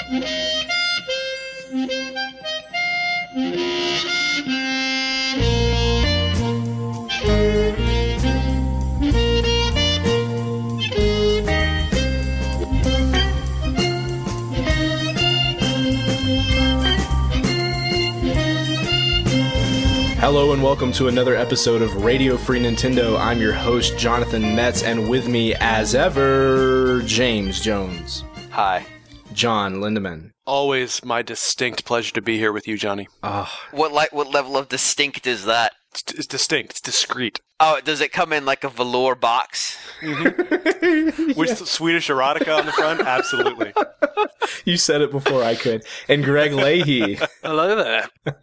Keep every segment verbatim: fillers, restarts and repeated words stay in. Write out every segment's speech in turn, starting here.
Hello and welcome to another episode of Radio Free Nintendo. I'm your host, Jonathan Metz, and with me, as ever, James Jones. Hi. John Lindemann. Always my distinct pleasure to be here with you, Johnny. Oh. What li- what level of distinct is that? It's, it's distinct. It's discreet. Oh, does it come in like a velour box? Mm-hmm. With yeah. Swedish erotica on the front? Absolutely. You said it before I could. And Greg Leahy. Hello there.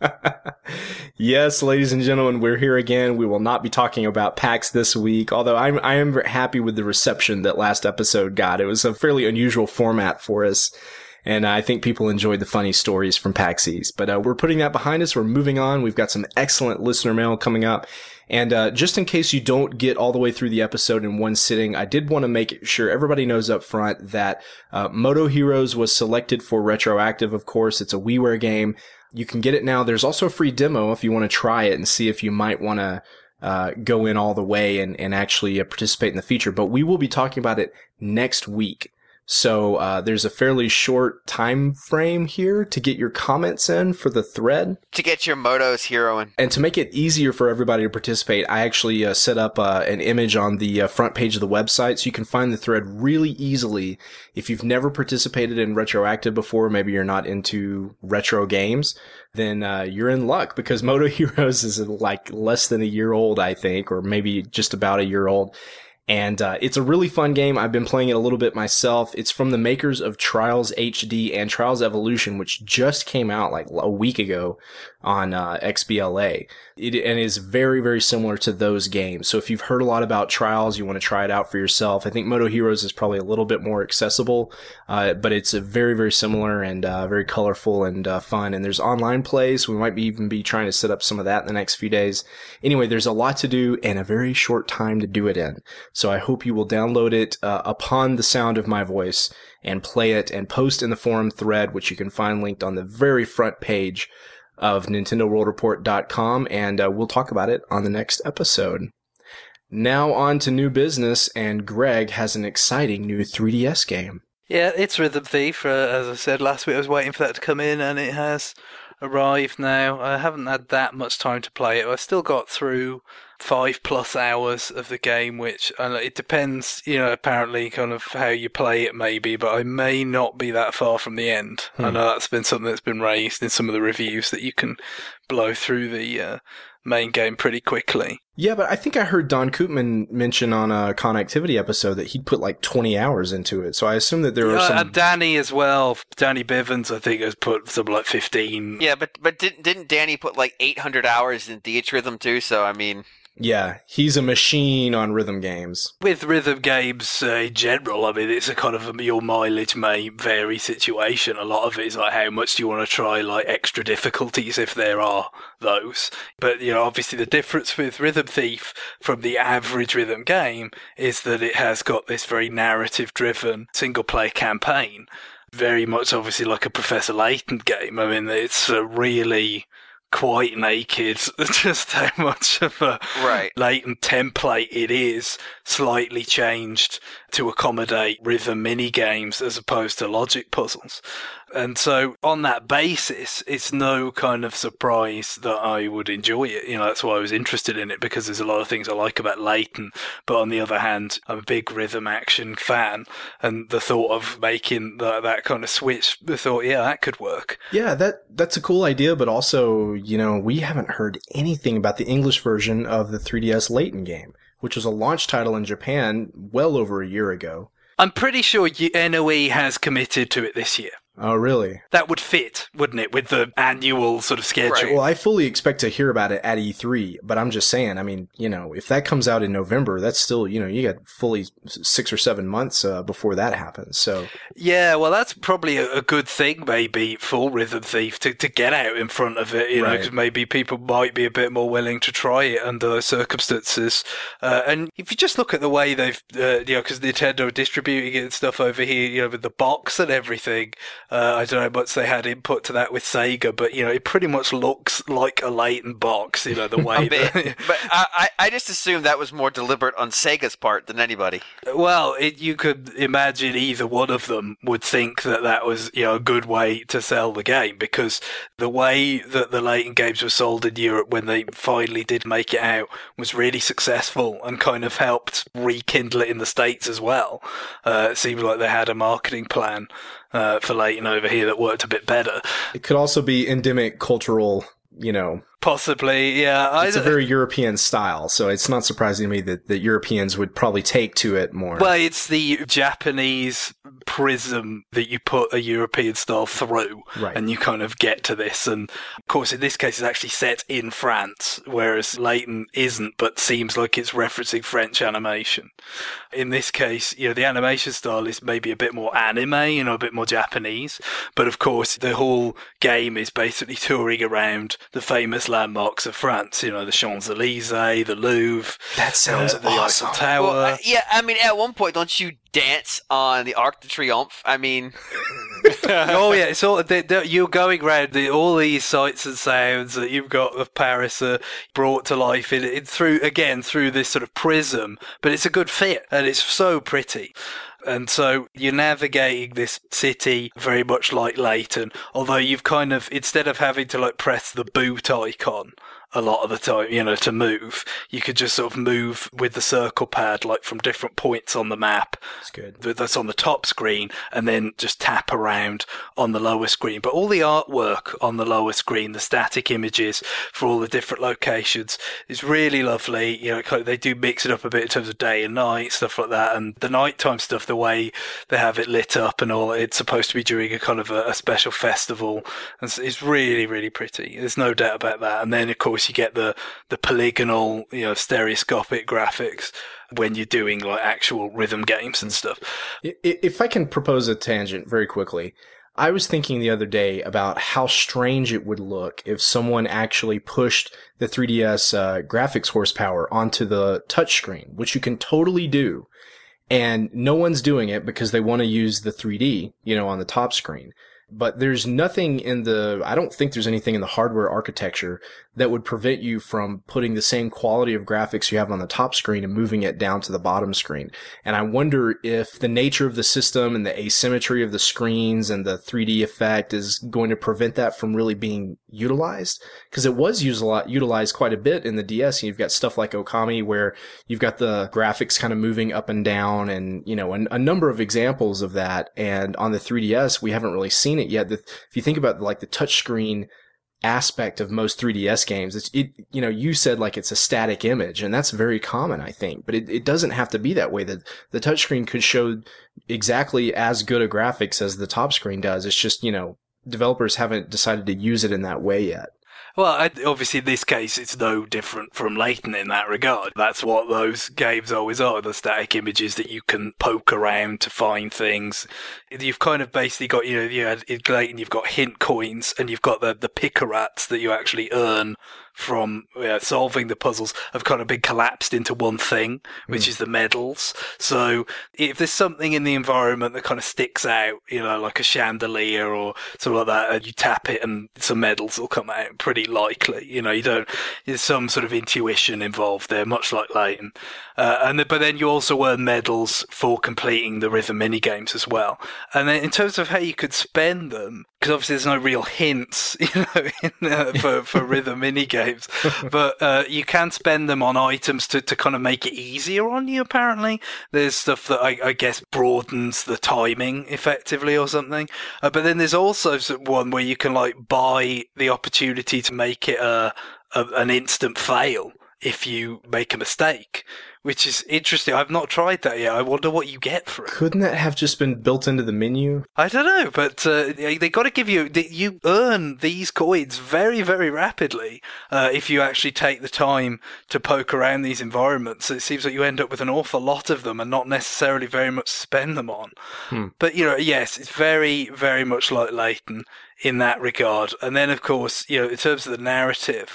Yes, ladies and gentlemen, we're here again. We will not be talking about PAX this week, although I'm, I am happy with the reception that last episode got. It was a fairly unusual format for us. And I think people enjoyed the funny stories from PAX East. But uh, we're putting that behind us. We're moving on. We've got some excellent listener mail coming up. And uh, just in case you don't get all the way through the episode in one sitting, I did want to make sure everybody knows up front that uh, Moto Heroes was selected for retroactive, of course. It's a WiiWare game. You can get it now. There's also a free demo if you want to try it and see if you might want to uh, go in all the way and, and actually uh, participate in the feature. But we will be talking about it next week. So uh, there's a fairly short time frame here to get your comments in for the thread. To get your Moto's heroing. And to make it easier for everybody to participate, I actually uh, set up uh, an image on the uh, front page of the website, so you can find the thread really easily. If you've never participated in Retroactive before, maybe you're not into retro games, then uh, you're in luck, because Moto Heroes is like less than a year old, I think, or maybe just about a year old. And uh, it's a really fun game. I've been playing it a little bit myself. It's from the makers of Trials H D and Trials Evolution, which just came out like a week ago on uh, X B L A. It and is very, very similar to those games. So if you've heard a lot about Trials, you want to try it out for yourself. I think Moto Heroes is probably a little bit more accessible, uh, but it's a very, very similar and uh, very colorful and uh, fun. And there's online play, so we might be even be trying to set up some of that in the next few days. Anyway, there's a lot to do and a very short time to do it in. So I hope you will download it uh, upon the sound of my voice and play it and post in the forum thread, which you can find linked on the very front page of Nintendo World Report dot com, and uh, we'll talk about it on the next episode. Now on to new business, and Greg has an exciting new three D S game. Yeah, it's Rhythm Thief. Uh, as I said last week, I was waiting for that to come in, and it has arrived now. I haven't had that much time to play it. I've still got through five plus hours of the game, which uh, it depends, you know, apparently kind of how you play it maybe, but I may not be that far from the end. Hmm. I know that's been something that's been raised in some of the reviews, that you can blow through the uh, main game pretty quickly. Yeah, but I think I heard Don Koopman mention on a Connectivity episode that he'd put like twenty hours into it, so I assume that there are yeah, some... And Danny as well, Danny Bivens, I think, has put something like fifteen. Yeah, but but didn't, didn't Danny put like eight hundred hours in D H Rhythm too, so I mean... Yeah, he's a machine on rhythm games. With rhythm games uh, in general, I mean, it's a kind of a, your mileage may vary situation. A lot of it is like, how much do you want to try, like, extra difficulties, if there are those. But, you know, obviously the difference with Rhythm Thief from the average rhythm game is that it has got this very narrative-driven single-player campaign. Very much, obviously, like a Professor Layton game. I mean, it's a really... quite naked, just how much of a right. latent template it is, slightly changed to accommodate rhythm mini games as opposed to logic puzzles. And so on that basis, it's no kind of surprise that I would enjoy it. You know, that's why I was interested in it, because there's a lot of things I like about Layton. But on the other hand, I'm a big rhythm action fan. And the thought of making the, that kind of switch, the thought, yeah, that could work. Yeah, that that's a cool idea. But also, you know, we haven't heard anything about the English version of the three D S Layton game, which was a launch title in Japan well over a year ago. I'm pretty sure N O E has committed to it this year. Oh, really? That would fit, wouldn't it, with the annual sort of schedule? Right. Well, I fully expect to hear about it at E three, but I'm just saying, I mean, you know, if that comes out in November, that's still, you know, you got fully six or seven months uh, before that happens, so... Yeah, well, that's probably a, a good thing, maybe, for Rhythm Thief, to, to get out in front of it, you right. know, because maybe people might be a bit more willing to try it under those circumstances. Uh, and if you just look at the way they've, uh, you know, because Nintendo are distributing it and stuff over here, you know, with the box and everything... Uh, I don't know how much they had input to that with Sega, but you know, it pretty much looks like a latent box. You know, the way. A bit. that, But I, I I just assumed that was more deliberate on Sega's part than anybody. well, it, you could imagine either one of them would think that that was you know a good way to sell the game, because the way that the latent games were sold in Europe when they finally did make it out was really successful and kind of helped rekindle it in the States as well. Uh, it seems like they had a marketing plan uh, for Layton over here that worked a bit better. It could also be endemic cultural, you know. Possibly, yeah. It's I, a very European style, so it's not surprising to me that, that Europeans would probably take to it more. Well, it's the Japanese prism that you put a European style through, Right. and you kind of get to this. And of course, in this case, it's actually set in France, whereas Layton isn't, but seems like it's referencing French animation. In this case, you know, the animation style is maybe a bit more anime, you know, a bit more Japanese. But of course, the whole game is basically touring around the famous landmarks of France, you know, the Champs-Elysees, the Louvre. That sounds uh, the awesome. Eiffel Tower. Well, uh, yeah, I mean, at one point, don't you dance on the Arc de Triomphe? I mean, oh yeah, it's all they, they, you're going round the, all these sights and sounds that you've got of Paris are brought to life in, in through again through this sort of prism, but it's a good fit and it's so pretty. And so you're navigating this city very much like Layton, although you've kind of, instead of having to like press the boot icon a lot of the time, you know, to move, you could just sort of move with the circle pad, like from different points on the map. That's good. That's on the top screen, and then just tap around on the lower screen. But all the artwork on the lower screen, the static images for all the different locations, is really lovely. You know, kind of, they do mix it up a bit in terms of day and night, stuff like that. And the nighttime stuff, the way they have it lit up and all, it's supposed to be during a kind of a, a special festival. And so it's really, really pretty. There's no doubt about that. And then, of course, you get the, the polygonal, you know, stereoscopic graphics when you're doing like actual rhythm games and stuff. If I can propose a tangent very quickly, I was thinking the other day about how strange it would look if someone actually pushed the three D S uh, graphics horsepower onto the touchscreen, which you can totally do. And no one's doing it because they want to use the three D, you know, on the top screen. But there's nothing in the, I don't think there's anything in the hardware architecture that would prevent you from putting the same quality of graphics you have on the top screen and moving it down to the bottom screen. And I wonder if the nature of the system and the asymmetry of the screens and the three D effect is going to prevent that from really being utilized. Because it was utilized quite a bit in the D S. You've got stuff like Okami where you've got the graphics kind of moving up and down and, you know, a, a number of examples of that. And on the three D S, we haven't really seen it yet. If you think about like the touchscreen aspect of most three D S games, it's, it, you know, you said like it's a static image, and that's very common, I think, but it, it doesn't have to be that way. The, the touchscreen could show exactly as good a graphics as the top screen does. It's just, you know, developers haven't decided to use it in that way yet. Well, I, obviously in this case it's no different from Layton in that regard. That's what those games always are, the static images that you can poke around to find things. You've kind of basically got, you know, you had, in Layton you've got hint coins and you've got the, the picarats that you actually earn from uh, solving the puzzles have kind of been collapsed into one thing, which mm. is the medals. So if there's something in the environment that kind of sticks out, you know, like a chandelier or something like that, and you tap it and some medals will come out, pretty likely. You know, you don't, there's some sort of intuition involved there, much like Layton. Uh, and the, but then you also earn medals for completing the rhythm mini games as well. And then in terms of how you could spend them, because obviously there's no real hints, you know, in, uh, for, for rhythm mini games, but uh, you can spend them on items to, to kind of make it easier on you, apparently. There's stuff that I, I guess broadens the timing effectively or something. Uh, but then there's also one where you can like buy the opportunity to make it a, a an instant fail if you make a mistake, which is interesting. I've not tried that yet. I wonder what you get for it. Couldn't that have just been built into the menu? I don't know, but uh, they got to give you, you earn these coins very, very rapidly uh, if you actually take the time to poke around these environments. It seems like you end up with an awful lot of them and not necessarily very much to spend them on. Hmm. But, you know, yes, it's very, very much like Layton in that regard. And then, of course, you know, in terms of the narrative,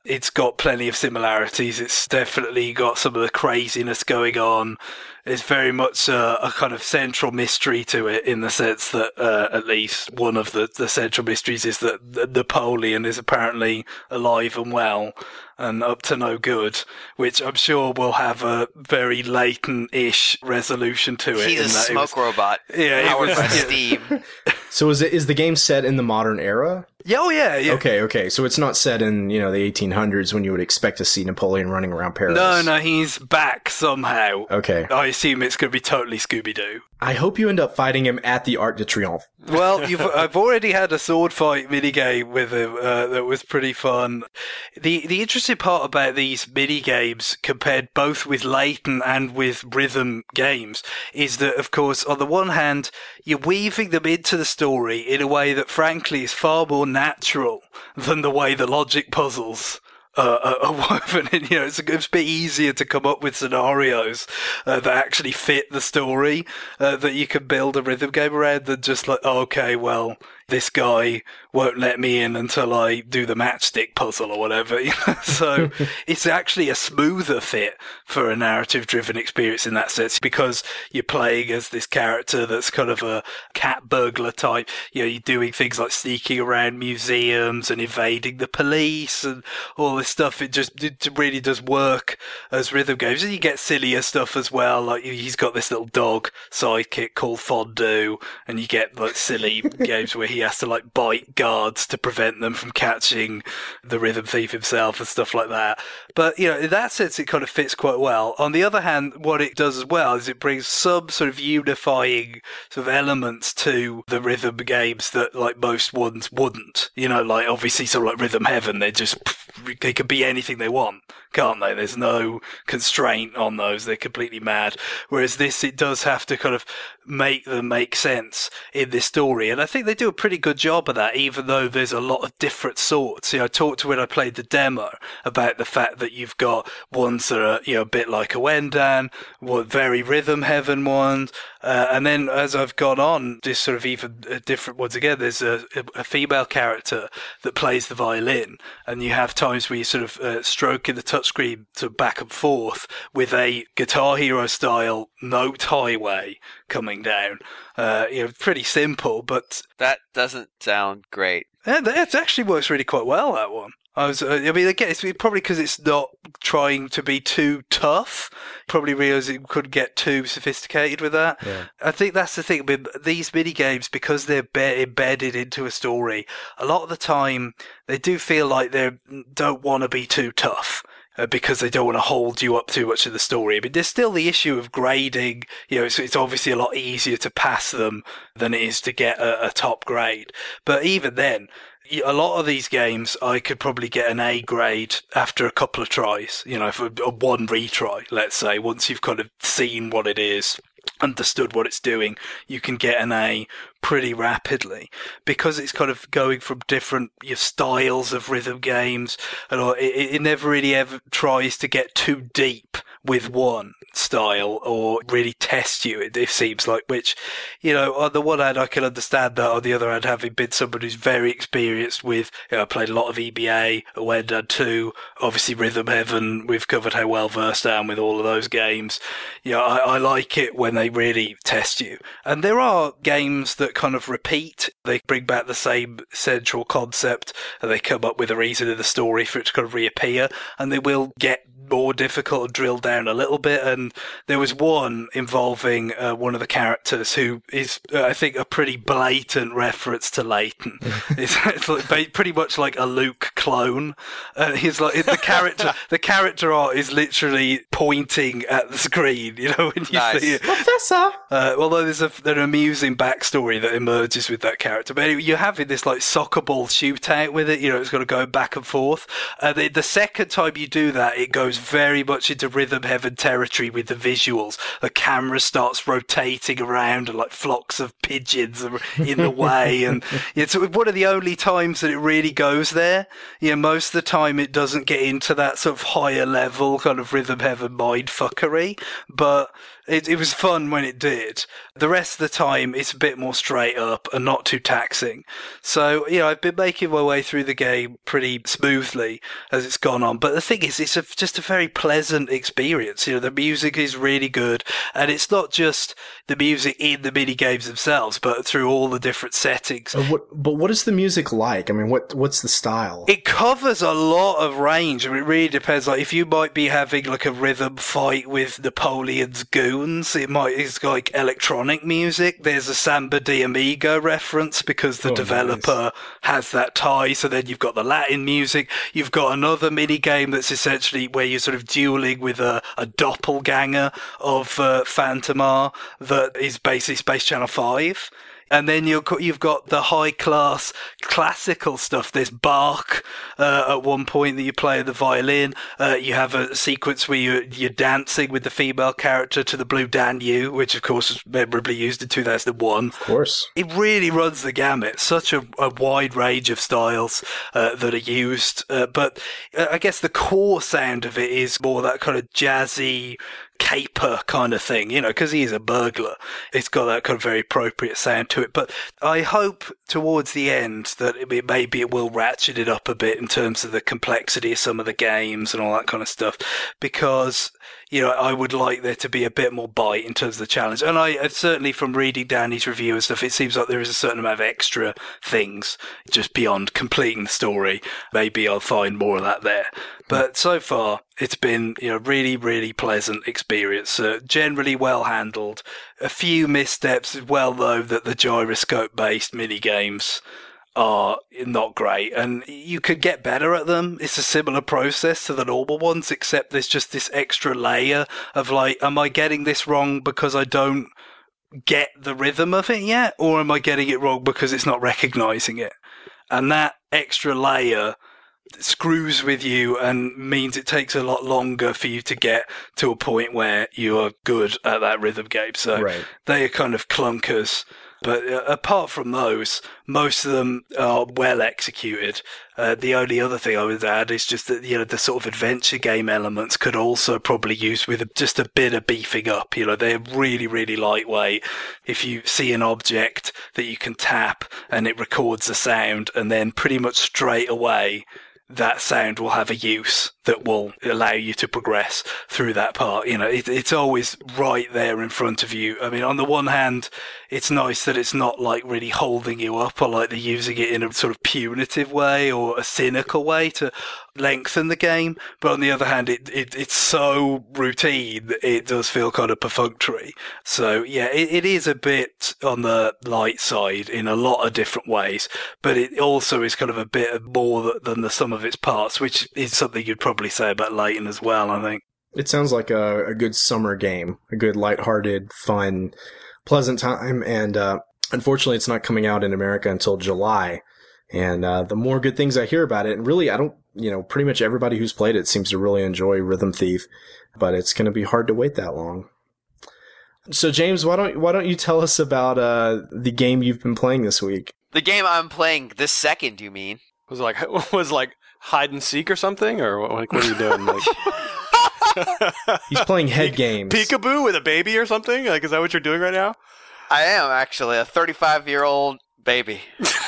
it's got plenty of similarities. It's definitely got some of the craziness going on. It's very much a, a kind of central mystery to it, in the sense that uh, at least one of the, the central mysteries is that Napoleon is apparently alive and well and up to no good, which I'm sure will have a very latent-ish resolution to it. He's a smoke was, robot. Yeah, powered was, by yeah. steam. So is it is the game set in the modern era? Yeah, oh yeah, yeah. Okay, okay. So it's not set in, you know, the eighteen hundreds when you would expect to see Napoleon running around Paris. No, no, he's back somehow. Okay. I assume it's going to be totally Scooby-Doo. I hope you end up fighting him at the Arc de Triomphe. Well, you've, I've already had a sword fight minigame with him uh, that was pretty fun. The the interesting part about these minigames, compared both with Layton and with rhythm games, is that, of course, on the one hand, you're weaving them into the story in a way that, frankly, is far more natural than the way the logic puzzles Uh, are woven in. You know, it's a, it's a bit easier to come up with scenarios uh, that actually fit the story uh, that you can build a rhythm game around than just like, oh, okay, well, this guy won't let me in until I do the matchstick puzzle or whatever. You know? So it's actually a smoother fit for a narrative-driven experience in that sense, because you're playing as this character that's kind of a cat burglar type. You know, you're doing things like sneaking around museums and evading the police and all this stuff. It just it really does work as rhythm games. And you get sillier stuff as well. Like, he's got this little dog sidekick called Fondue, and you get like silly games where he has to like bite guards to prevent them from catching the rhythm thief himself and stuff like that. But, you know, in that sense, it kind of fits quite well. On the other hand, what it does as well is it brings some sort of unifying sort of elements to the rhythm games that like most ones wouldn't. You know, like obviously sort of like Rhythm Heaven, they just, they can be anything they want, can't they? There's no constraint on those. They're completely mad. Whereas this, it does have to kind of make them make sense in this story. And I think they do a pretty good job of that, even though there's a lot of different sorts. You know, I talked when I played the demo about the fact that you've got ones that are, you know, a bit like a Wendan, very Rhythm Heaven ones. Uh, and then as I've gone on, just sort of even different ones again, there's a, a female character that plays the violin, and you have times where you're sort of uh, stroking the touchscreen to back and forth with a Guitar Hero style note highway coming down. Uh, you know, pretty simple, but That doesn't sound great. yeah, it actually works really quite well, that one. I was, uh, I mean, again, it's probably because it's not trying to be too tough. Probably realised it could get too sophisticated with that. Yeah. I think that's the thing. I mean, these mini games, because they're be- embedded into a story, a lot of the time they do feel like they don't want to be too tough. Uh, because they don't want to hold you up too much of the story. But there's still the issue of grading. You know, it's, it's obviously a lot easier to pass them than it is to get a, a top grade. But even then, a lot of these games, I could probably get an A grade after a couple of tries. You know, for a one retry, let's say, once you've kind of seen what it is, understood what it's doing, you can get an A pretty rapidly, because it's kind of going from different you know, styles of rhythm games, and it, it never really ever tries to get too deep with one style or really test you, it, it seems like, which, you know, on the one hand I can understand that, on the other hand, having been somebody who's very experienced with, you know, I played a lot of E B A, Wendan two, obviously Rhythm Heaven, we've covered how well versed I am with all of those games. You know, I, I like it when they really test you. And there are games that kind of repeat, they bring back the same central concept, and they come up with a reason in the story for it to kind of reappear, and they will get more difficult and drill down a little bit. And there was one involving uh, one of the characters who is, uh, I think, a pretty blatant reference to Layton. it's, it's like, pretty much like a Luke clone. Uh, he's like the character. The character art is literally pointing at the screen. You know, when you Nice. see it. Professor! Uh, although there's a, an amusing backstory that emerges with that character. But anyway, you're having this like soccer ball shootout with it. You know, it's got to go back and forth. Uh, the, the second time you do that, it goes very much into Rhythm Heaven territory with the visuals. The camera starts rotating around and like flocks of pigeons are in the way. And it's one of the only times that it really goes there. You know, most of the time it doesn't get into that sort of higher level kind of Rhythm Heaven mindfuckery. But It, it was fun when it did. The rest of the time, it's a bit more straight up and not too taxing. So, you know, I've been making my way through the game pretty smoothly as it's gone on. But the thing is, it's a, just a very pleasant experience. You know, the music is really good. And it's not just the music in the mini games themselves, but through all the different settings. Uh, what, but what is the music like? I mean, what what's the style? It covers a lot of range. I mean, it really depends. Like, if you might be having like a rhythm fight with Napoleon's goons, it might it's like electronic music. There's a Samba de Amigo reference because the Oh, developer nice. has that tie. So then you've got the Latin music. You've got another mini game that's essentially where you're sort of dueling with a, a doppelganger of uh, Phantomar that is basically Space Channel five. And then you're, you've got the high-class classical stuff. There's Bach uh, at one point that you play the violin. Uh, you have a sequence where you're, you're dancing with the female character to the Blue Danube, which, of course, was memorably used in two thousand one. Of course. It really runs the gamut. Such a, a wide range of styles uh, that are used. Uh, but uh, I guess the core sound of it is more that kind of jazzy caper kind of thing, you know, because he is a burglar. It's got that kind of very appropriate sound to it. But I hope towards the end that it, maybe it will ratchet it up a bit in terms of the complexity of some of the games and all that kind of stuff, because, you know, I would like there to be a bit more bite in terms of the challenge. And I certainly, from reading Danny's review and stuff, it seems like there is a certain amount of extra things just beyond completing the story. Maybe I'll find more of that there. But so far, it's been, you know, really, really pleasant experience. Uh, generally well handled. A few missteps as well, though, that the gyroscope-based mini-games are not great, and you could get better at them. It's a similar process to the normal ones, except there's just this extra layer of like, am I getting this wrong because I don't get the rhythm of it yet, or am I getting it wrong because it's not recognizing it? And that extra layer screws with you and means it takes a lot longer for you to get to a point where you are good at that rhythm game. So Right. they are kind of clunkers. But uh, apart from those, most of them are well executed. Uh, the only other thing I would add is just that, you know, the sort of adventure game elements could also probably use with a, just a bit of beefing up. You know, they're really, really lightweight. If you see an object that you can tap and it records a sound, and then pretty much straight away, that sound will have a use that will allow you to progress through that part. You know, it, it's always right there in front of you. I mean, on the one hand, it's nice that it's not like really holding you up, or like they're using it in a sort of punitive way or a cynical way to lengthen the game. But on the other hand, it, it it's so routine that it does feel kind of perfunctory. So yeah, it, it is a bit on the light side in a lot of different ways, but it also is kind of a bit more than the sum of its parts, which is something you'd probably say about Layton as well, I think. It sounds like a, a good summer game, a good lighthearted, fun, pleasant time. And uh, unfortunately, it's not coming out in America until July. And uh, the more good things I hear about it, and really, I don't, you know, pretty much everybody who's played it seems to really enjoy Rhythm Thief, but it's going to be hard to wait that long. So, James, why don't why don't you tell us about uh, the game you've been playing this week? The game I'm playing this second, you mean? Was it like was it like hide and seek or something, or what, like, what are you doing? Like, He's playing head games. peekaboo with a baby or something? Like, is that what you're doing right now? I am actually a thirty-five-year-old baby.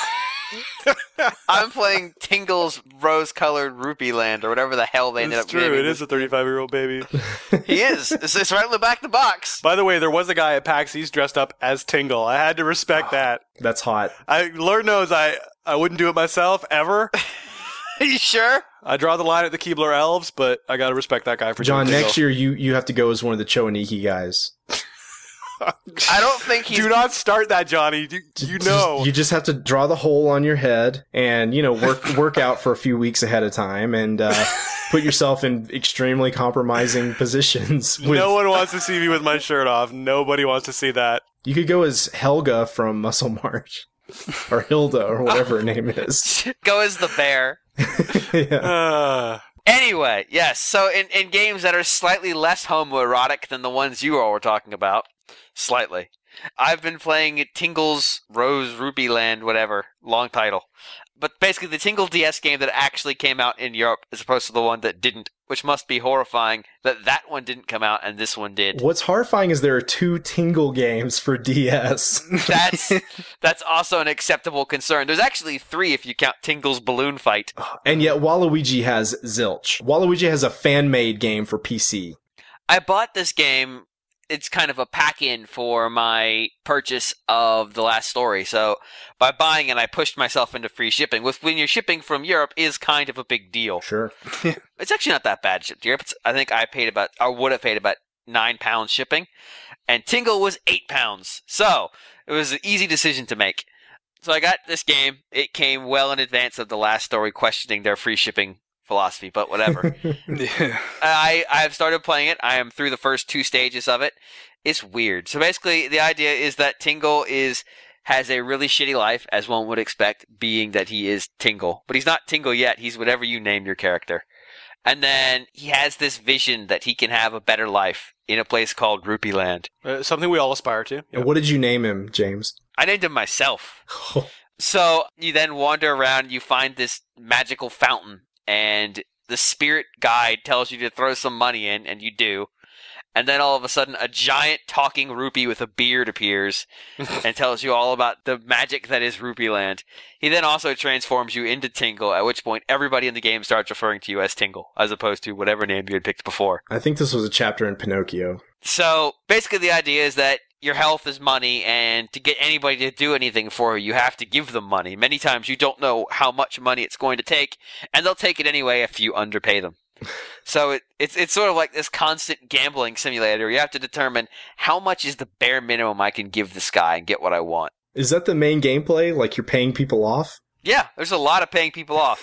I'm playing Tingle's Rose-Colored Rupee Land, or whatever the hell they ended It's up true. naming It is a thirty-five-year-old baby. He is. It's, it's right on the back of the box. By the way, there was a guy at PAX East dressed up as Tingle. I had to respect that. That's hot. I Lord knows I, I wouldn't do it myself, ever. Are you sure? I draw the line at the Keebler Elves, but I gotta respect that guy for John, doing next Tingle. year you, you have to go as one of the Choaniki guys. I don't think he's... Do not start that, Johnny. You, you know. Just- you just have to draw the hole on your head and, you know, work work out for a few weeks ahead of time and uh, put yourself in extremely compromising positions. With, No one wants to see me with my shirt off. Nobody wants to see that. You could go as Helga from Muscle March. Or Hilda, or whatever her name is. Go as the bear. Yeah. Uh, Anyway, yes, so in, in games that are slightly less homoerotic than the ones you all were talking about, slightly, I've been playing Tingle's Rose Rupee Land, whatever, long title. But basically the Tingle D S game that actually came out in Europe as opposed to the one that didn't which must be horrifying that that one didn't come out and this one did. What's horrifying is there are two Tingle games for D S. That's that's also an acceptable concern. There's actually three if you count Tingle's Balloon Fight. And yet Waluigi has Zilch. Waluigi has a fan-made game for P C. I bought this game. It's kind of a pack-in for my purchase of The Last Story. So by buying it, I pushed myself into free shipping. With when you're shipping from Europe is kind of a big deal. Sure. It's actually not that bad shipped to Europe. It's, I think I paid about, or would have paid about nine pounds shipping, and Tingle was eight pounds. So it was an easy decision to make. So I got this game. It came well in advance of The Last Story questioning their free shipping philosophy, but whatever. Yeah. I I've started playing it. I am through the first two stages of it. It's weird. So basically, the idea is that Tingle is has a really shitty life, as one would expect, being that he is Tingle. But he's not Tingle yet. He's whatever you name your character. And then he has this vision that he can have a better life in a place called Rupee Land. Uh, something we all aspire to. And what did you name him, James? I named him myself. So you then wander around. You find this magical fountain. And the spirit guide tells you to throw some money in, and you do. And then all of a sudden, a giant talking rupee with a beard appears and tells you all about the magic that is Rupee Land. He then also transforms you into Tingle, at which point everybody in the game starts referring to you as Tingle, as opposed to whatever name you had picked before. I think this was a chapter in Pinocchio. So basically the idea is that your health is money, and to get anybody to do anything for you, you have to give them money. Many times you don't know how much money it's going to take, and they'll take it anyway if you underpay them. So it, it's it's sort of like this constant gambling simulator. You have to determine how much is the bare minimum I can give this guy and get what I want. Is that the main gameplay? Like you're paying people off? Yeah, there's a lot of paying people off.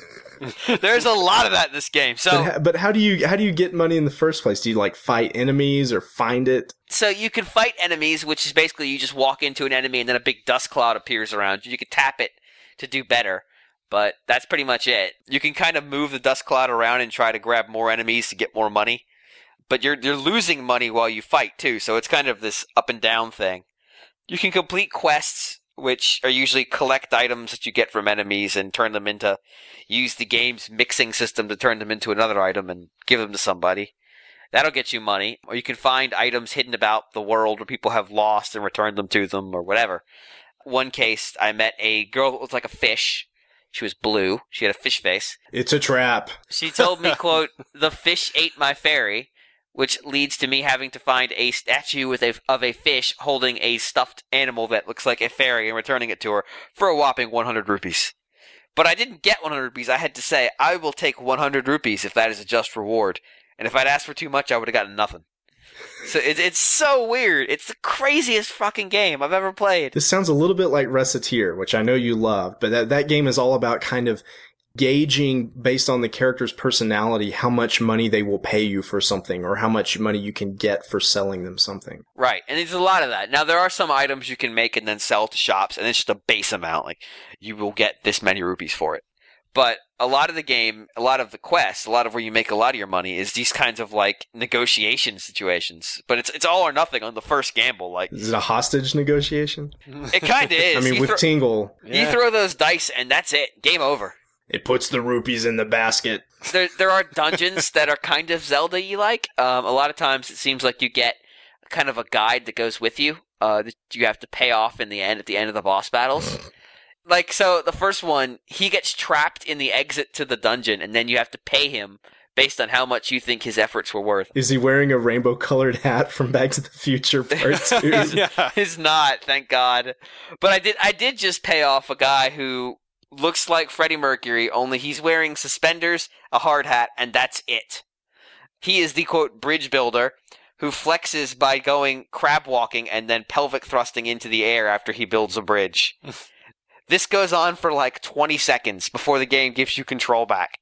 There's a lot of that in this game. So, but, but how do you how do you get money in the first place? Do you like fight enemies or find it? So you can fight enemies, which is basically you just walk into an enemy and then a big dust cloud appears around you. You can tap it to do better, but that's pretty much it. You can kind of move the dust cloud around and try to grab more enemies to get more money, but you're you're losing money while you fight too. So it's kind of this up and down thing. You can complete quests, which are usually collect items that you get from enemies and turn them into, use the game's mixing system to turn them into another item and give them to somebody. That'll get you money. Or you can find items hidden about the world where people have lost and return them to them or whatever. One case, I met a girl that looked like a fish. She was blue. She had a fish face. It's a trap. She told me, quote, "The fish ate my fairy," which leads to me having to find a statue with a, of a fish holding a stuffed animal that looks like a fairy and returning it to her for a whopping one hundred rupees. But I didn't get one hundred rupees. I had to say, I will take one hundred rupees if that is a just reward. And if I'd asked for too much, I would have gotten nothing. So it, it's so weird. It's the craziest fucking game I've ever played. This sounds a little bit like Recettear, which I know you love, but that, that game is all about kind of gauging based on the character's personality how much money they will pay you for something or how much money you can get for selling them something. Right, and there's a lot of that. Now, there are some items you can make and then sell to shops, and it's just a base amount. Like, you will get this many rupees for it. But a lot of the game, a lot of the quests, a lot of where you make a lot of your money is these kinds of, like, negotiation situations. But it's it's all or nothing on the first gamble. Like, is it a hostage negotiation? It kind of is. I mean, you with thro- Tingle. You throw those dice, and that's it. Game over. It puts the rupees in the basket. There, there are dungeons that are kind of Zelda-y like. Um, a lot of times it seems like you get kind of a guide that goes with you uh, that you have to pay off in the end, at the end of the boss battles. Like, so the first one, he gets trapped in the exit to the dungeon, and then you have to pay him based on how much you think his efforts were worth. Is he wearing a rainbow-colored hat from Back to the Future Part two? Yeah. He's not, thank God. But I did, I did just pay off a guy who looks like Freddie Mercury, only he's wearing suspenders, a hard hat, and that's it. He is the, quote, bridge builder who flexes by going crab walking and then pelvic thrusting into the air after he builds a bridge. This goes on for like twenty seconds before the game gives you control back.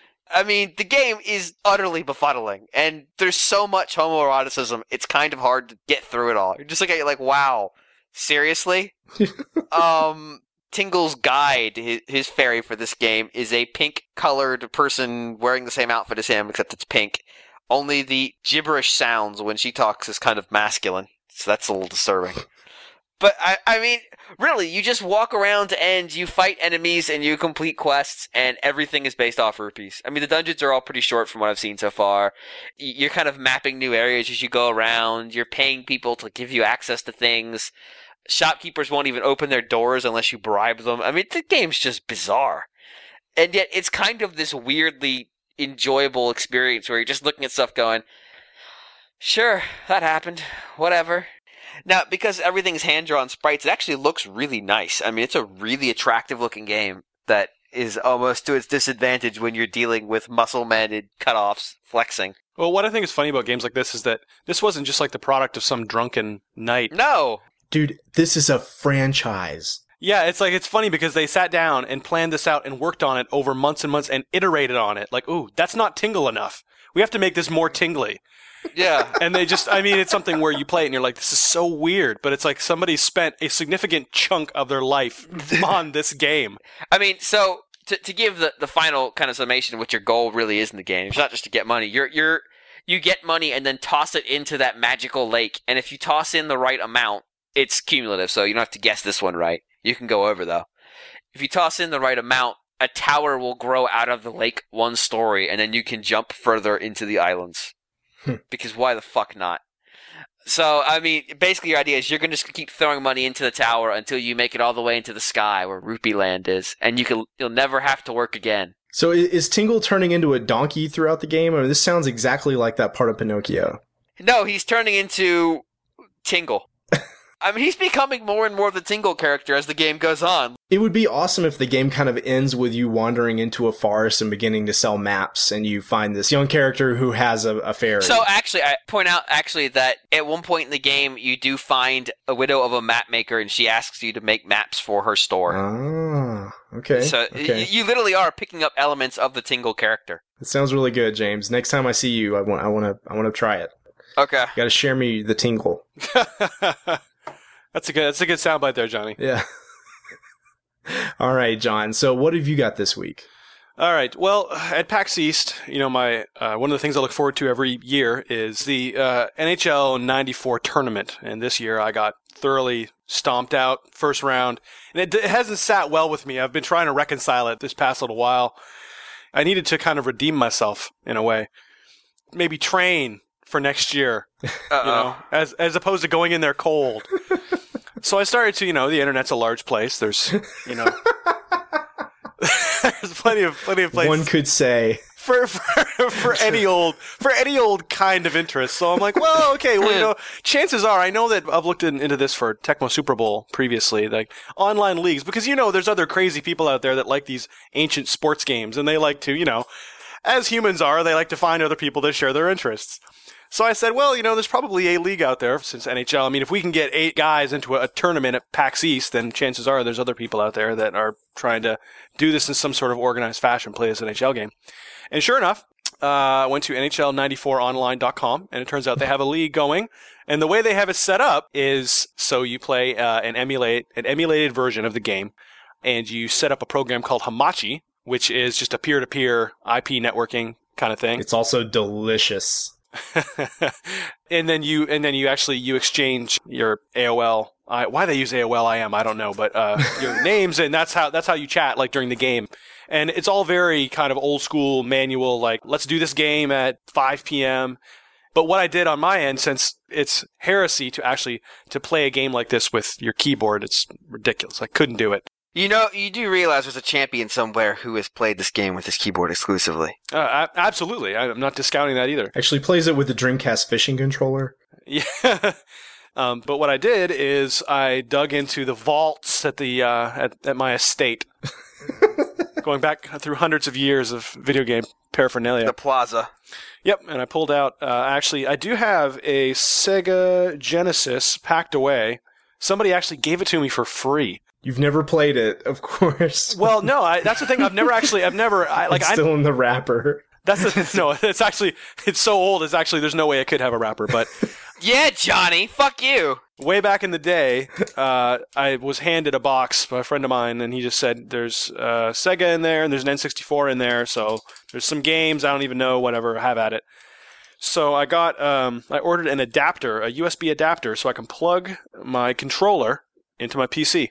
I mean, the game is utterly befuddling, and there's so much homoeroticism, it's kind of hard to get through it all. You're just looking at it like, wow, seriously? um... Tingle's guide, his, his fairy for this game, is a pink-colored person wearing the same outfit as him, except it's pink. Only the gibberish sounds when she talks is kind of masculine, so that's a little disturbing. But, I, I mean, Really, you just walk around and you fight enemies and you complete quests, and everything is based off rupees. I mean, the dungeons are all pretty short from what I've seen so far. You're kind of mapping new areas as you go around. You're paying people to give you access to things. Shopkeepers won't even open their doors unless you bribe them. I mean, the game's just bizarre. And yet, it's kind of this weirdly enjoyable experience where you're just looking at stuff going, sure, that happened. Whatever. Now, because everything's hand-drawn sprites, it actually looks really nice. I mean, it's a really attractive-looking game that is almost to its disadvantage when you're dealing with muscle-men and cut-offs flexing. Well, what I think is funny about games like this is that this wasn't just like the product of some drunken night. No! Dude, this is a franchise. Yeah, it's like, it's funny because they sat down and planned this out and worked on it over months and months and iterated on it. Like, ooh, that's not tingle enough. We have to make this more tingly. Yeah. And they just, I mean, it's something where you play it and you're like, this is so weird, but it's like somebody spent a significant chunk of their life on this game. I mean, so, to to give the, the final kind of summation of what your goal really is in the game, it's not just to get money. You're, you're, you get money and then toss it into that magical lake, and if you toss in the right amount, it's cumulative, so you don't have to guess this one right. You can go over, though. If you toss in the right amount, a tower will grow out of the lake one story, and then you can jump further into the islands. Because why the fuck not? So, I mean, basically your idea is you're going to just keep throwing money into the tower until you make it all the way into the sky where Rupee Land is, and you can, you'll never have to work again. So is Tingle turning into a donkey throughout the game? I mean, this sounds exactly like that part of Pinocchio. No, he's turning into Tingle. I mean, he's becoming more and more of the Tingle character as the game goes on. It would be awesome if the game kind of ends with you wandering into a forest and beginning to sell maps, and you find this young character who has a, a fairy. So actually, I point out actually that at one point in the game, you do find a widow of a map maker, and she asks you to make maps for her store. Ah, okay. So okay. y- you literally are picking up elements of the Tingle character. It sounds really good, James. Next time I see you, I want, I want to, I want to try it. Okay. You got to share me the Tingle. That's a good, that's a good soundbite there, Johnny. Yeah. All right, John. So what have you got this week? All right. Well, at PAX East, you know, my uh, one of the things I look forward to every year is the uh, N H L ninety-four tournament, and this year I got thoroughly stomped out first round, and it, it hasn't sat well with me. I've been trying to reconcile it this past little while. I needed to kind of redeem myself in a way, maybe train for next year, Uh-oh. you know, as as opposed to going in there cold. So I started to, you know, the internet's a large place. There's, you know, there's plenty of plenty of places. One could say For, for for any old for any old kind of interest. So I'm like, well, okay, well, you know, chances are, I know that I've looked in, into this for Tecmo Super Bowl previously, like online leagues, because you know, there's other crazy people out there that like these ancient sports games, and they like to, you know, as humans are, they like to find other people that share their interests. So I said, well, you know, there's probably a league out there since N H L. I mean, if we can get eight guys into a, a tournament at PAX East, then chances are there's other people out there that are trying to do this in some sort of organized fashion, play this N H L game. And sure enough, uh, I went to N H L ninety-four online dot com, and it turns out they have a league going. And the way they have it set up is so you play uh, an emulate an emulated version of the game, and you set up a program called Hamachi, which is just a peer-to-peer I P networking kind of thing. it's also delicious. and then you and then you actually you exchange your A O L. I, why they use A O L I M, I don't know, but uh, your names, and that's how that's how you chat like during the game. And it's all very kind of old school manual, like let's do this game at five p.m. But what I did on my end, since it's heresy to actually to play a game like this with your keyboard, it's ridiculous. I couldn't do it. You know, you do realize there's a champion somewhere who has played this game with his keyboard exclusively. Uh, a- absolutely, I'm not discounting that either. Actually plays it with the Dreamcast fishing controller. Yeah. um, but what I did is I dug into the vaults at the uh, at, at my estate, going back through hundreds of years of video game paraphernalia. The Plaza. Yep, and I pulled out. Uh, actually, I do have a Sega Genesis packed away. Somebody actually gave it to me for free. You've never played it, of course. Well, no, I, that's the thing. I've never actually. I've never. I, like it's I. still in the wrapper. That's the, no. It's actually. It's so old. It's actually. There's no way it could have a wrapper. But Yeah, Johnny, fuck you. way back in the day, uh, I was handed a box by a friend of mine, and he just said, "There's uh, Sega in there, and there's an N sixty-four in there. So there's some games. I don't even know. Whatever. Have at it." So I got. Um, I ordered an adapter, a U S B adapter, so I can plug my controller into my P C.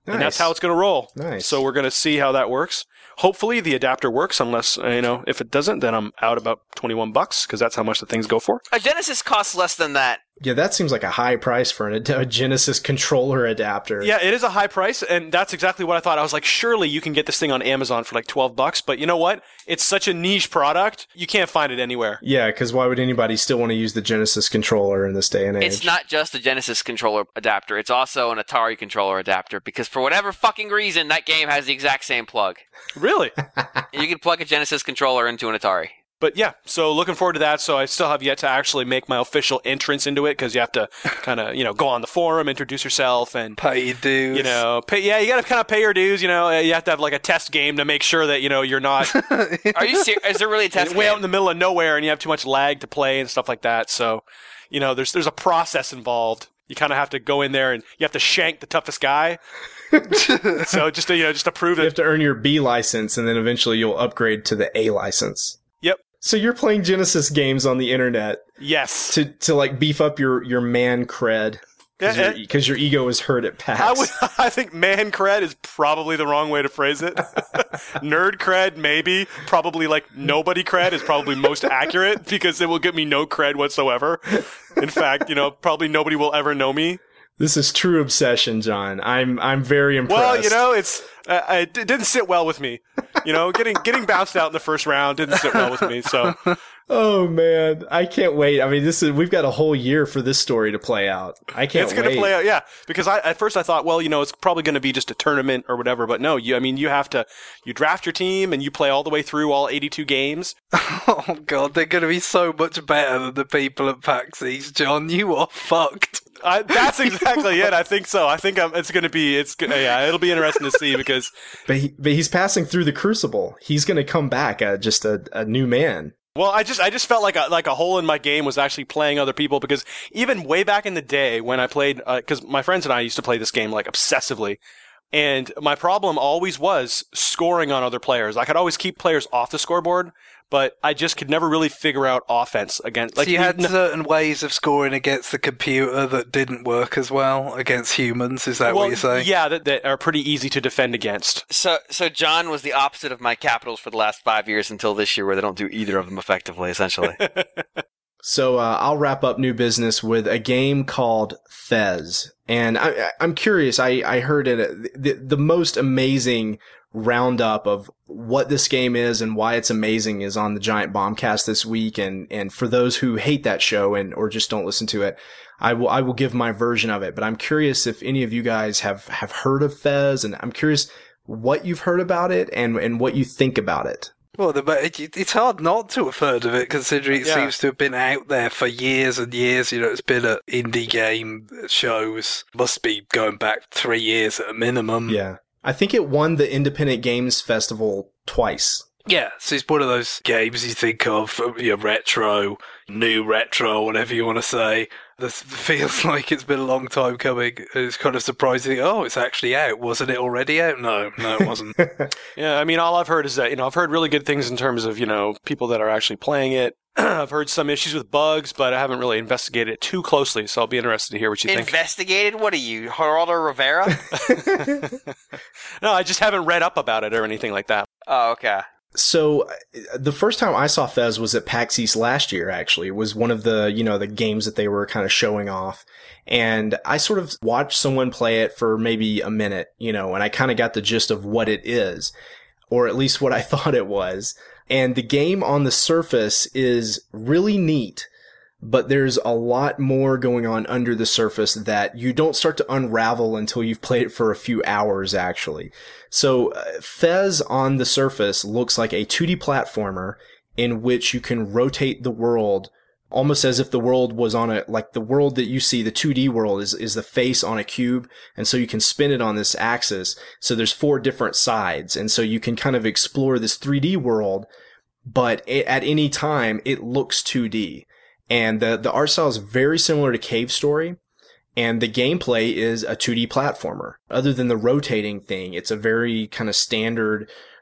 And that's Nice. how it's going to roll. Nice. So we're going to see how that works. Hopefully the adapter works, unless, uh, you know, if it doesn't, then I'm out about twenty-one bucks, because that's how much the things go for. A Genesis costs less than that. Yeah, that seems like a high price for an, a Genesis controller adapter. Yeah, it is a high price, and that's exactly what I thought. I was like, surely you can get this thing on Amazon for like twelve bucks, but you know what? It's such a niche product, you can't find it anywhere. Yeah, because why would anybody still want to use the Genesis controller in this day and age? It's not just a Genesis controller adapter, it's also an Atari controller adapter, because for whatever fucking reason, that game has the exact same plug. Really? You can plug a Genesis controller into an Atari. But yeah, so looking forward to that. So I still have yet to actually make my official entrance into it, because you have to kind of, you know, go on the forum, introduce yourself, and Pay your dues. you know, pay. Yeah, you got to kind of pay your dues. You know, you have to have like a test game to make sure that you know you're not Are you serious? Is there really a test way game? out in the middle of nowhere and you have too much lag to play and stuff like that. So, you know, there's there's a process involved. You kind of have to go in there and you have to shank the toughest guy. So just to, you know, just to prove You have it. to earn your B license, and then eventually you'll upgrade to the A license. Yep. So you're playing Genesis games on the internet Yes. to, to like beef up your, your man cred. Because Yeah, your, 'cause your ego is hurt at PAX. I would. I think man cred is probably the wrong way to phrase it. Nerd cred, maybe. Probably like nobody cred is probably most accurate, because it will get me no cred whatsoever. In fact, you know, probably nobody will ever know me. This is true obsession, John. I'm I'm very impressed. Well, you know, it's uh, it didn't sit well with me. You know, getting getting bounced out in the first round didn't sit well with me. So Oh man, I can't wait. I mean, this is we've got a whole year for this story to play out. I can't it's wait. going to play out, yeah. Because I at first I thought, well, you know, it's probably going to be just a tournament or whatever. But no, you I mean, you have to you draft your team and you play all the way through all eighty-two games. Oh god, they're going to be so much better than the people at PAX East, John. You are fucked. I, that's exactly it. I think so. I think I'm, it's going to be. It's gonna- yeah. It'll be interesting to see, because But he, but he's passing through the crucible. He's going to come back uh, just a, a new man. well, I just I just felt like a like a hole in my game was actually playing other people, because even way back in the day when I played, because my friends and I used to play this game like obsessively. And my problem always was scoring on other players. I could always keep players off the scoreboard, but I just could never really figure out offense against. Like so you had n- certain ways of scoring against the computer that didn't work as well against humans. Is that well, what you're saying? yeah, that, that are pretty easy to defend against. So, so John was the opposite of my Capitals for the last five years until this year, where they don't do either of them effectively, essentially. So uh, I'll wrap up new business with a game called Fez. And I, I- I'm curious, I, I heard it, the, the most amazing roundup of what this game is and why it's amazing is on the Giant Bombcast this week. And, and for those who hate that show and, or just don't listen to it, I will, I will give my version of it. But I'm curious if any of you guys have, have heard of Fez, and I'm curious what you've heard about it and, and what you think about it. Well, the, it, it's hard not to have heard of it, considering it Yeah. seems to have been out there for years and years. You know, it's been at indie game shows. Must be going back three years at a minimum. Yeah. I think it won the Independent Games Festival twice. Yeah, so it's one of those games you think of, you know, retro, new retro, whatever you want to say. This feels like it's been a long time coming. It's kind of surprising. Oh, it's actually out. Wasn't it already out? No, no, it wasn't. Yeah, I mean, all I've heard is that, you know, I've heard really good things in terms of, you know, people that are actually playing it. I've heard some issues with bugs, but I haven't really investigated it too closely, so I'll be interested to hear what you think. Investigated? What are you, Geraldo Rivera? No, I just haven't read up about it or anything like that. Oh, okay. So uh, the first time I saw Fez was at PAX East last year, actually. It was one of the, you know, the games that they were kind of showing off. And I sort of watched someone play it for maybe a minute, you know, and I kind of got the gist of what it is, or at least what I thought it was. And the game on the surface is really neat, but there's a lot more going on under the surface that you don't start to unravel until you've played it for a few hours, actually. So uh, Fez on the surface looks like a two D platformer in which you can rotate the world almost as if the world was on a, like the world that you see, the two D world is, is the face on a cube. And so you can spin it on this axis. So there's four different sides. And so you can kind of explore this three D world, but it, at any time it looks two D. And the, the art style is very similar to Cave Story. And the gameplay is a two D platformer. Other than the rotating thing, it's a very kind of standard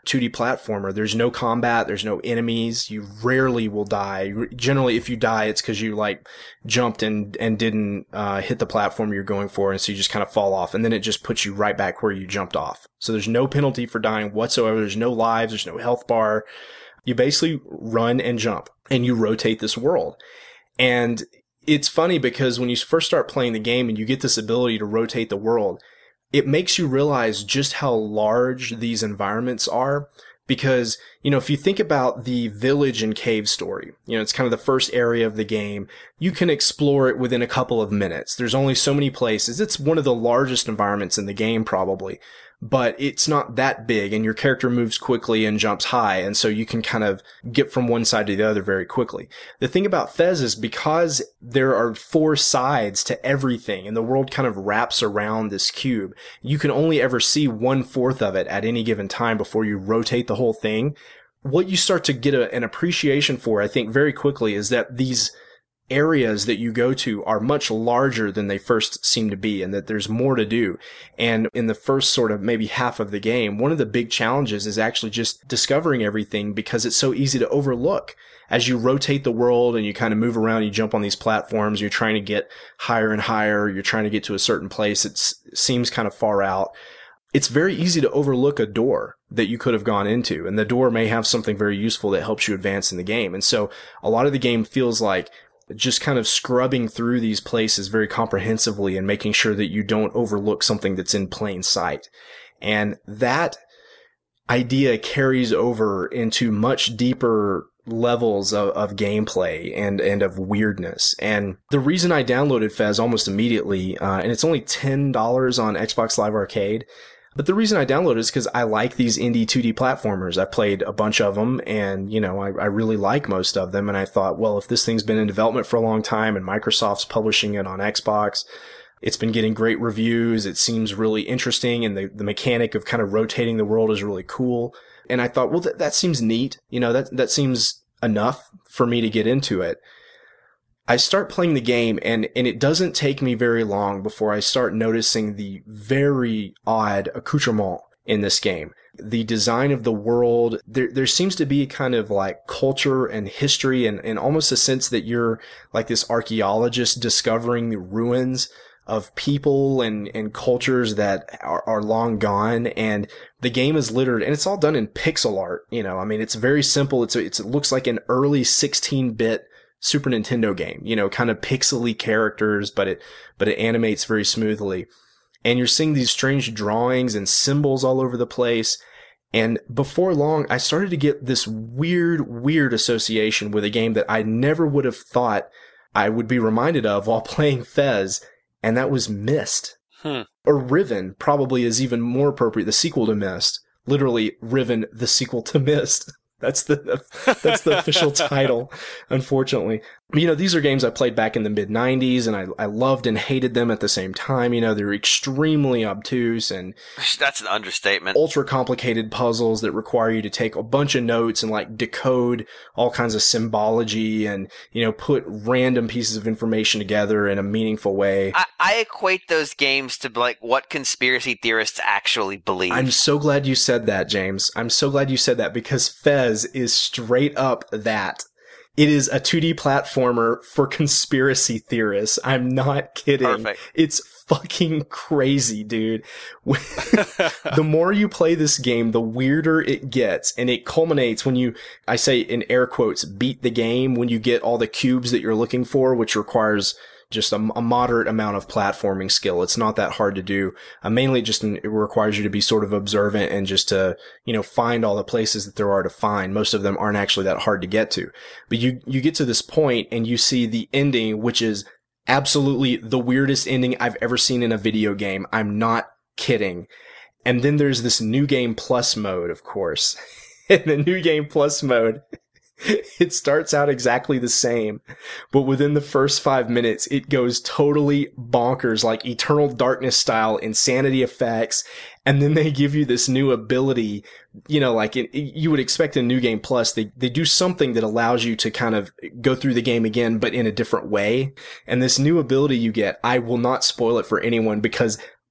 two D platformer. There's no combat. There's no enemies. You rarely will die. Generally, if you die, it's because you like jumped and, and didn't, uh, hit the platform you're going for. And so you just kind of fall off, and then it just puts you right back where you jumped off. So there's no penalty for dying whatsoever. There's no lives. There's no health bar. You basically run and jump, and you rotate this world. And it's funny because when you first start playing the game and you get this ability to rotate the world, it makes you realize just how large these environments are. Because, you know, if you think about the village and cave story, you know, it's kind of the first area of the game. You can explore it within a couple of minutes. There's only so many places. It's one of the largest environments in the game, probably. But it's not that big, and your character moves quickly and jumps high, and so you can kind of get from one side to the other very quickly. The thing about Fez is because there are four sides to everything, and the world kind of wraps around this cube, you can only ever see one-fourth of it at any given time before you rotate the whole thing. What you start to get a, an appreciation for, I think, very quickly is that these areas that you go to are much larger than they first seem to be, and that there's more to do. And in the first sort of maybe half of the game, one of the big challenges is actually just discovering everything, because it's so easy to overlook. As you rotate the world and you kind of move around, you jump on these platforms, you're trying to get higher and higher, you're trying to get to a certain place. It's, it seems kind of far out. It's very easy to overlook a door that you could have gone into, and the door may have something very useful that helps you advance in the game. And so a lot of the game feels like just kind of scrubbing through these places very comprehensively and making sure that you don't overlook something that's in plain sight. And that idea carries over into much deeper levels of, of gameplay and, and of weirdness. And the reason I downloaded Fez almost immediately, uh, and it's only ten dollars on Xbox Live Arcade, but the reason I downloaded it is because I like these indie two D platformers. I played a bunch of them, and, you know, I, I really like most of them. And I thought, well, if this thing's been in development for a long time and Microsoft's publishing it on Xbox, it's been getting great reviews. It seems really interesting, and the, the mechanic of kind of rotating the world is really cool. And I thought, well, th- that seems neat. You know, that, that seems enough for me to get into it. I start playing the game, and, and it doesn't take me very long before I start noticing the very odd accoutrement in this game. The design of the world, there there seems to be kind of like culture and history, and, and almost a sense that you're like this archaeologist discovering the ruins of people and, and cultures that are, are long gone. And the game is littered, and it's all done in pixel art. You know, I mean, it's very simple. It's, it's it looks like an early sixteen-bit Super Nintendo game, you know, kind of pixely characters, but it, but it animates very smoothly. And you're seeing these strange drawings and symbols all over the place. And before long, I started to get this weird, weird association with a game that I never would have thought I would be reminded of while playing Fez. And that was Myst. Hmm. Or Riven, probably is even more appropriate, the sequel to Myst. Literally, Riven, the sequel to Myst. That's the that's the official title, unfortunately. You know, these are games I played back in the mid nineties, and I, I loved and hated them at the same time. You know, they're extremely obtuse and that's an understatement. Ultra complicated puzzles that require you to take a bunch of notes and like decode all kinds of symbology and, you know, put random pieces of information together in a meaningful way. I, I equate those games to like what conspiracy theorists actually believe. I'm so glad you said that, James. I'm so glad you said that, because Fez is straight up that. It is a two D platformer for conspiracy theorists. I'm not kidding. Perfect. It's fucking crazy, dude. The more you play this game, the weirder it gets. And it culminates when you, I say in air quotes, beat the game, when you get all the cubes that you're looking for, which requires just a, a moderate amount of platforming skill. It's not that hard to do. Uh, mainly just in, it requires you to be sort of observant and just to, you know, find all the places that there are to find. Most of them aren't actually that hard to get to. But you, you get to this point and you see the ending, which is absolutely the weirdest ending I've ever seen in a video game. I'm not kidding. And then there's this New Game Plus mode, of course. In the New Game Plus mode, it starts out exactly the same, but within the first five minutes, it goes totally bonkers, like Eternal Darkness style insanity effects. And then they give you this new ability, you know, like it, you would expect in New Game Plus, they, they do something that allows you to kind of go through the game again, but in a different way. And this new ability you get, I will not spoil it for anyone, because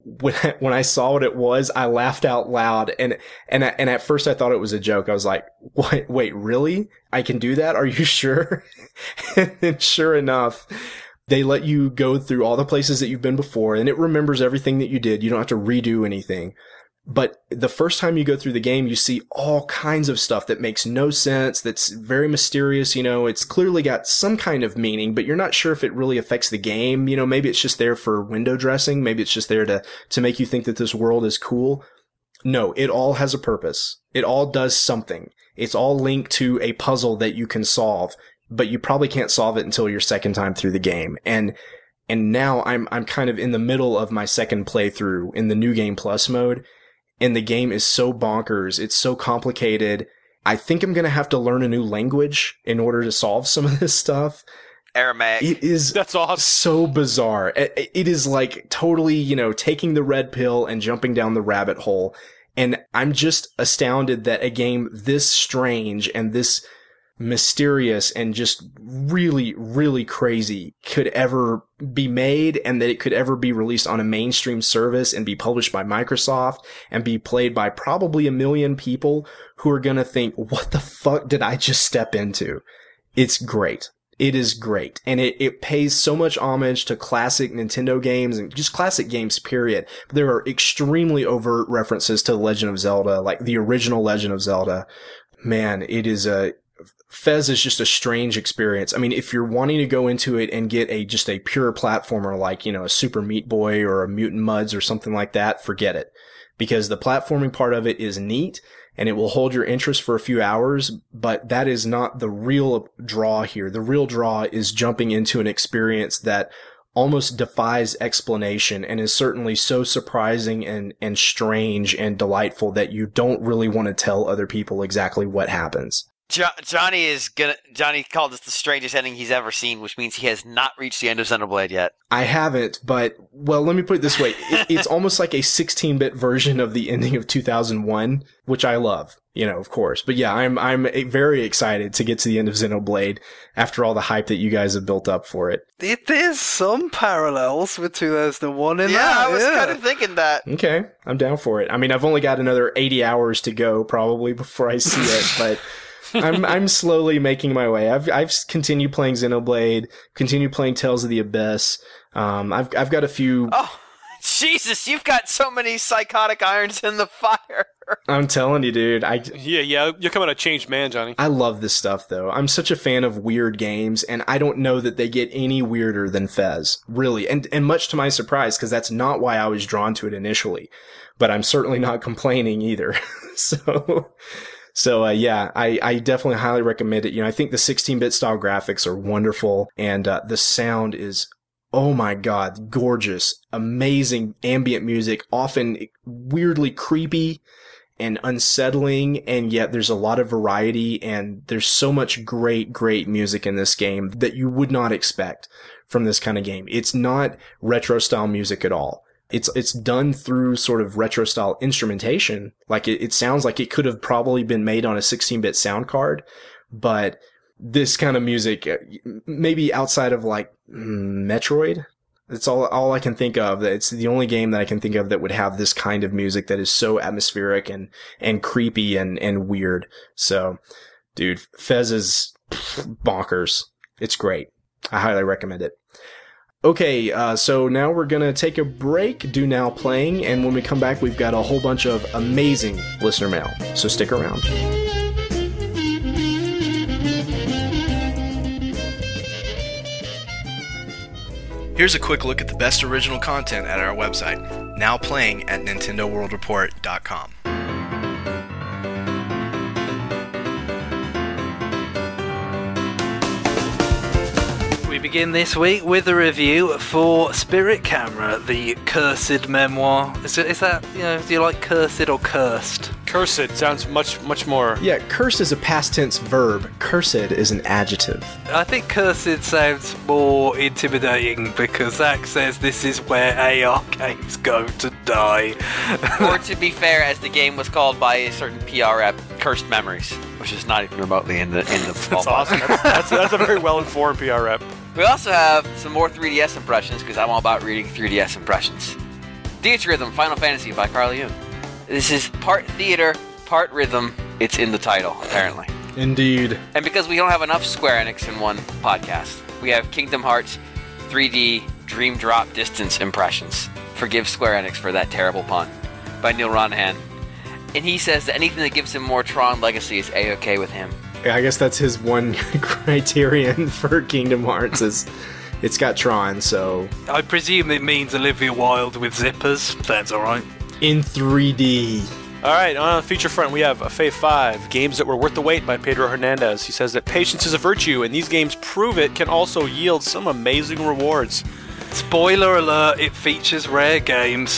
when I, when I saw what it was, I laughed out loud, and and and at first I thought it was a joke. I was like, "What? Wait, really? I can do that? Are you sure?" And then sure enough, they let you go through all the places that you've been before, and it remembers everything that you did. You don't have to redo anything. But the first time you go through the game, you see all kinds of stuff that makes no sense, that's very mysterious. You know, it's clearly got some kind of meaning, but you're not sure if it really affects the game. You know, maybe it's just there for window dressing. Maybe it's just there to, to make you think that this world is cool. No, it all has a purpose. It all does something. It's all linked to a puzzle that you can solve, but you probably can't solve it until your second time through the game. And and now I'm I'm kind of in the middle of my second playthrough in the New Game Plus mode. And the game is so bonkers. It's so complicated. I think I'm going to have to learn a new language in order to solve some of this stuff. Aramaic. It is That's awesome. so bizarre. It, it is like totally, you know, taking the red pill and jumping down the rabbit hole. And I'm just astounded that a game this strange and this mysterious and just really, really crazy could ever be made, and that it could ever be released on a mainstream service and be published by Microsoft and be played by probably a million people who are going to think, what the fuck did I just step into? It's great. It is great. And it, it pays so much homage to classic Nintendo games and just classic games, period. There are extremely overt references to The Legend of Zelda, like the original Legend of Zelda. Man, it is a, Fez is just a strange experience. I mean, if you're wanting to go into it and get a just a pure platformer like, you know, a Super Meat Boy or a Mutant Mudds or something like that, forget it. Because the platforming part of it is neat and it will hold your interest for a few hours, but that is not the real draw here. The real draw is jumping into an experience that almost defies explanation and is certainly so surprising and, and strange and delightful that you don't really want to tell other people exactly what happens. Jo- Johnny is gonna. Johnny called this the strangest ending he's ever seen, which means he has not reached the end of Xenoblade yet. I haven't, but, well, let me put it this way. It, it's almost like a sixteen-bit version of the ending of two thousand one, which I love, you know, of course. But yeah, I'm I'm very excited to get to the end of Xenoblade after all the hype that you guys have built up for it. It, there's some parallels with two thousand one in yeah, that. I was yeah. kind of thinking that. Okay, I'm down for it. I mean, I've only got another eighty hours to go probably before I see it, but I'm I'm slowly making my way. I've I've continued playing Xenoblade, continued playing Tales of the Abyss. Um, I've I've got a few. Oh, Jesus! You've got so many psychotic irons in the fire. I'm telling you, dude. I Yeah, yeah, you're coming a changed man, Johnny. I love this stuff, though. I'm such a fan of weird games, and I don't know that they get any weirder than Fez, really. And and much to my surprise, because that's not why I was drawn to it initially. But I'm certainly not complaining either. so. So, uh, yeah, I, I definitely highly recommend it. You know, I think the sixteen-bit style graphics are wonderful, and uh, the sound is, oh my god, gorgeous, amazing ambient music, often weirdly creepy and unsettling, and yet there's a lot of variety, and there's so much great, great music in this game that you would not expect from this kind of game. It's not retro-style music at all. It's it's done through sort of retro style instrumentation. Like it, it sounds like it could have probably been made on a sixteen-bit sound card, but this kind of music, maybe outside of like Metroid, it's all all I can think of. It's the only game that I can think of that would have this kind of music that is so atmospheric and and creepy and and weird. So, dude, Fez is bonkers. It's great. I highly recommend it. Okay, uh, so now we're gonna take a break, do now playing, and when we come back, we've got a whole bunch of amazing listener mail. So stick around. Here's a quick look at the best original content at our website, now playing at Nintendo World Report dot com. We begin this week with a review for Spirit Camera, the cursed memoir. Is, it, is that, you know, do you like cursed or cursed? Cursed sounds much, much more. Yeah, cursed is a past tense verb. Cursed is an adjective. I think cursed sounds more intimidating because Zach says this is where A R games go to die. Or to be fair, as the game was called by a certain P R rep, Cursed Memories, which is not even remotely in the in the That's awesome. That's, that's, that's a very well-informed P R rep. We also have some more three D S impressions because I'm all about reading three D S impressions. Theater Rhythm Final Fantasy by Carl Jung. This is part theater, part rhythm. It's in the title, apparently. Indeed. And because we don't have enough Square Enix in one podcast, we have Kingdom Hearts three D Dream Drop Distance Impressions. Forgive Square Enix for that terrible pun. By Neil Ronhan. And he says that anything that gives him more Tron Legacy is A-okay with him. I guess that's his one criterion for Kingdom Hearts is it's got Tron, so... I presume it means Olivia Wilde with zippers. That's alright. In three D. All right, on the feature front, we have a F A five, Games That Were Worth the Wait by Pedro Hernandez. He says that patience is a virtue, and these games prove it can also yield some amazing rewards. Spoiler alert, it features rare games.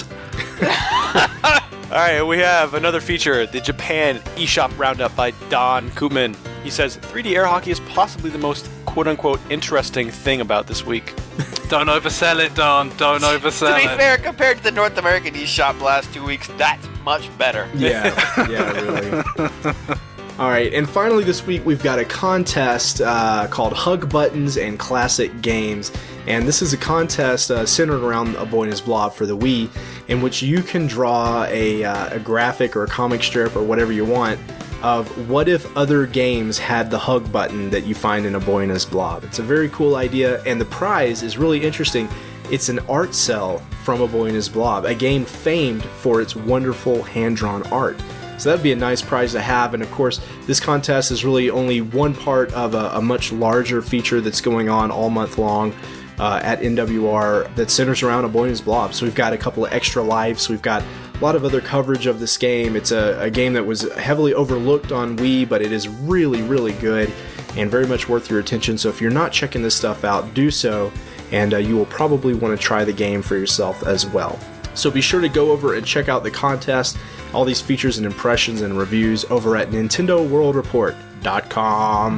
All right, we have another feature, the Japan eShop Roundup by Don Koopman. He says, three D air hockey is possibly the most quote-unquote interesting thing about this week. Don't oversell it, Don. Don't oversell it. To be fair, compared to the North American eShop last two weeks, that's much better. Yeah, yeah, really. All right, and finally this week we've got a contest uh, called Hug Buttons and Classic Games. And this is a contest uh, centered around A Boy and His Blob for the Wii, in which you can draw a, uh, a graphic or a comic strip or whatever you want of what if other games had the hug button that you find in A Boy and His Blob. It's a very cool idea, and the prize is really interesting. It's an art cell from A Boy and His Blob, a game famed for its wonderful hand-drawn art. So that'd be a nice prize to have, and of course, this contest is really only one part of a, a much larger feature that's going on all month long uh, at N W R that centers around A Boy and His Blob. So we've got a couple of extra lives, we've got a lot of other coverage of this game. It's a, a game that was heavily overlooked on Wii, but it is really, really good and very much worth your attention. So if you're not checking this stuff out, do so, and uh, you will probably want to try the game for yourself as well. So be sure to go over and check out the contest, all these features and impressions and reviews over at Nintendo World Report dot com.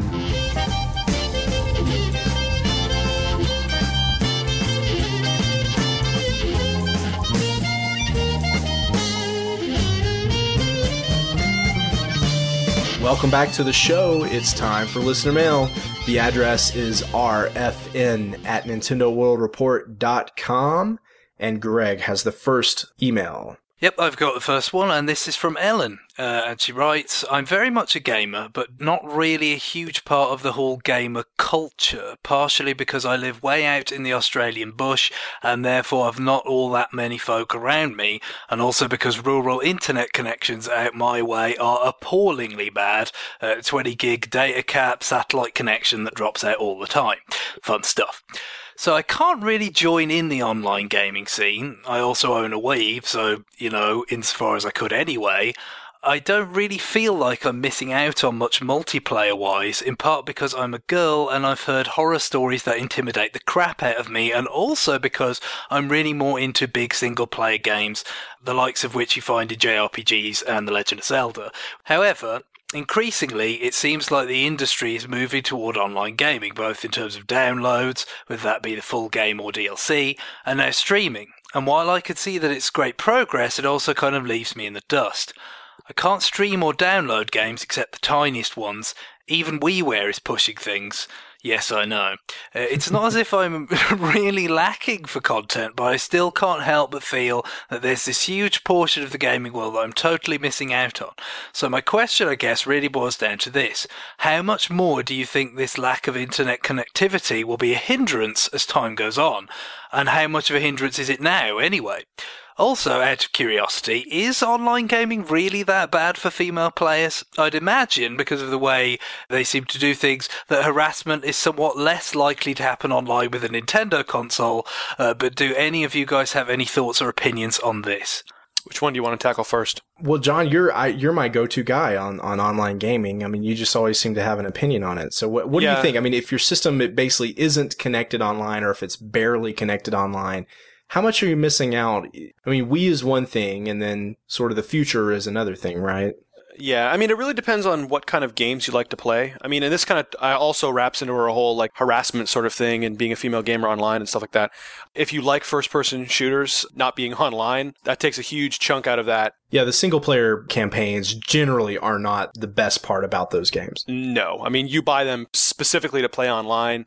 Welcome back to the show. It's time for listener mail. The address is R F N at Nintendo World Report dot com, and Greg has the first email. Yep, I've got the first one, and this is from Ellen. Uh, and she writes, I'm very much a gamer, but not really a huge part of the whole gamer culture, partially because I live way out in the Australian bush, and therefore I've not all that many folk around me, and also because rural internet connections out my way are appallingly bad. Uh, twenty gig data cap, satellite connection that drops out all the time. Fun stuff. So I can't really join in the online gaming scene. I also own a Wii, so, you know, insofar as I could anyway, I don't really feel like I'm missing out on much multiplayer-wise, in part because I'm a girl and I've heard horror stories that intimidate the crap out of me, and also because I'm really more into big single-player games, the likes of which you find in J R P Gs and The Legend of Zelda. However, increasingly, it seems like the industry is moving toward online gaming, both in terms of downloads, whether that be the full game or D L C, and now streaming. And while I could see that it's great progress, it also kind of leaves me in the dust. I can't stream or download games except the tiniest ones. Even WiiWare is pushing things. Yes, I know. Uh, it's not as if I'm really lacking for content, but I still can't help but feel that there's this huge portion of the gaming world that I'm totally missing out on. So my question, I guess, really boils down to this. How much more do you think this lack of internet connectivity will be a hindrance as time goes on? And how much of a hindrance is it now, anyway? Also, out of curiosity, is online gaming really that bad for female players? I'd imagine, because of the way they seem to do things, that harassment is somewhat less likely to happen online with a Nintendo console, uh, but do any of you guys have any thoughts or opinions on this? Which one do you want to tackle first? Well, John, you're I, you're my go-to guy on, on online gaming. I mean, you just always seem to have an opinion on it. So what what Yeah. do you think? I mean, if your system it basically isn't connected online, or if it's barely connected online, how much are you missing out? I mean, Wii is one thing, and then sort of the future is another thing, right? Yeah, I mean, it really depends on what kind of games you like to play. I mean, and this kind of uh, also wraps into a whole like harassment sort of thing and being a female gamer online and stuff like that. If you like first-person shooters, not being online, that takes a huge chunk out of that. Yeah, the single-player campaigns generally are not the best part about those games. No, I mean, you buy them specifically to play online.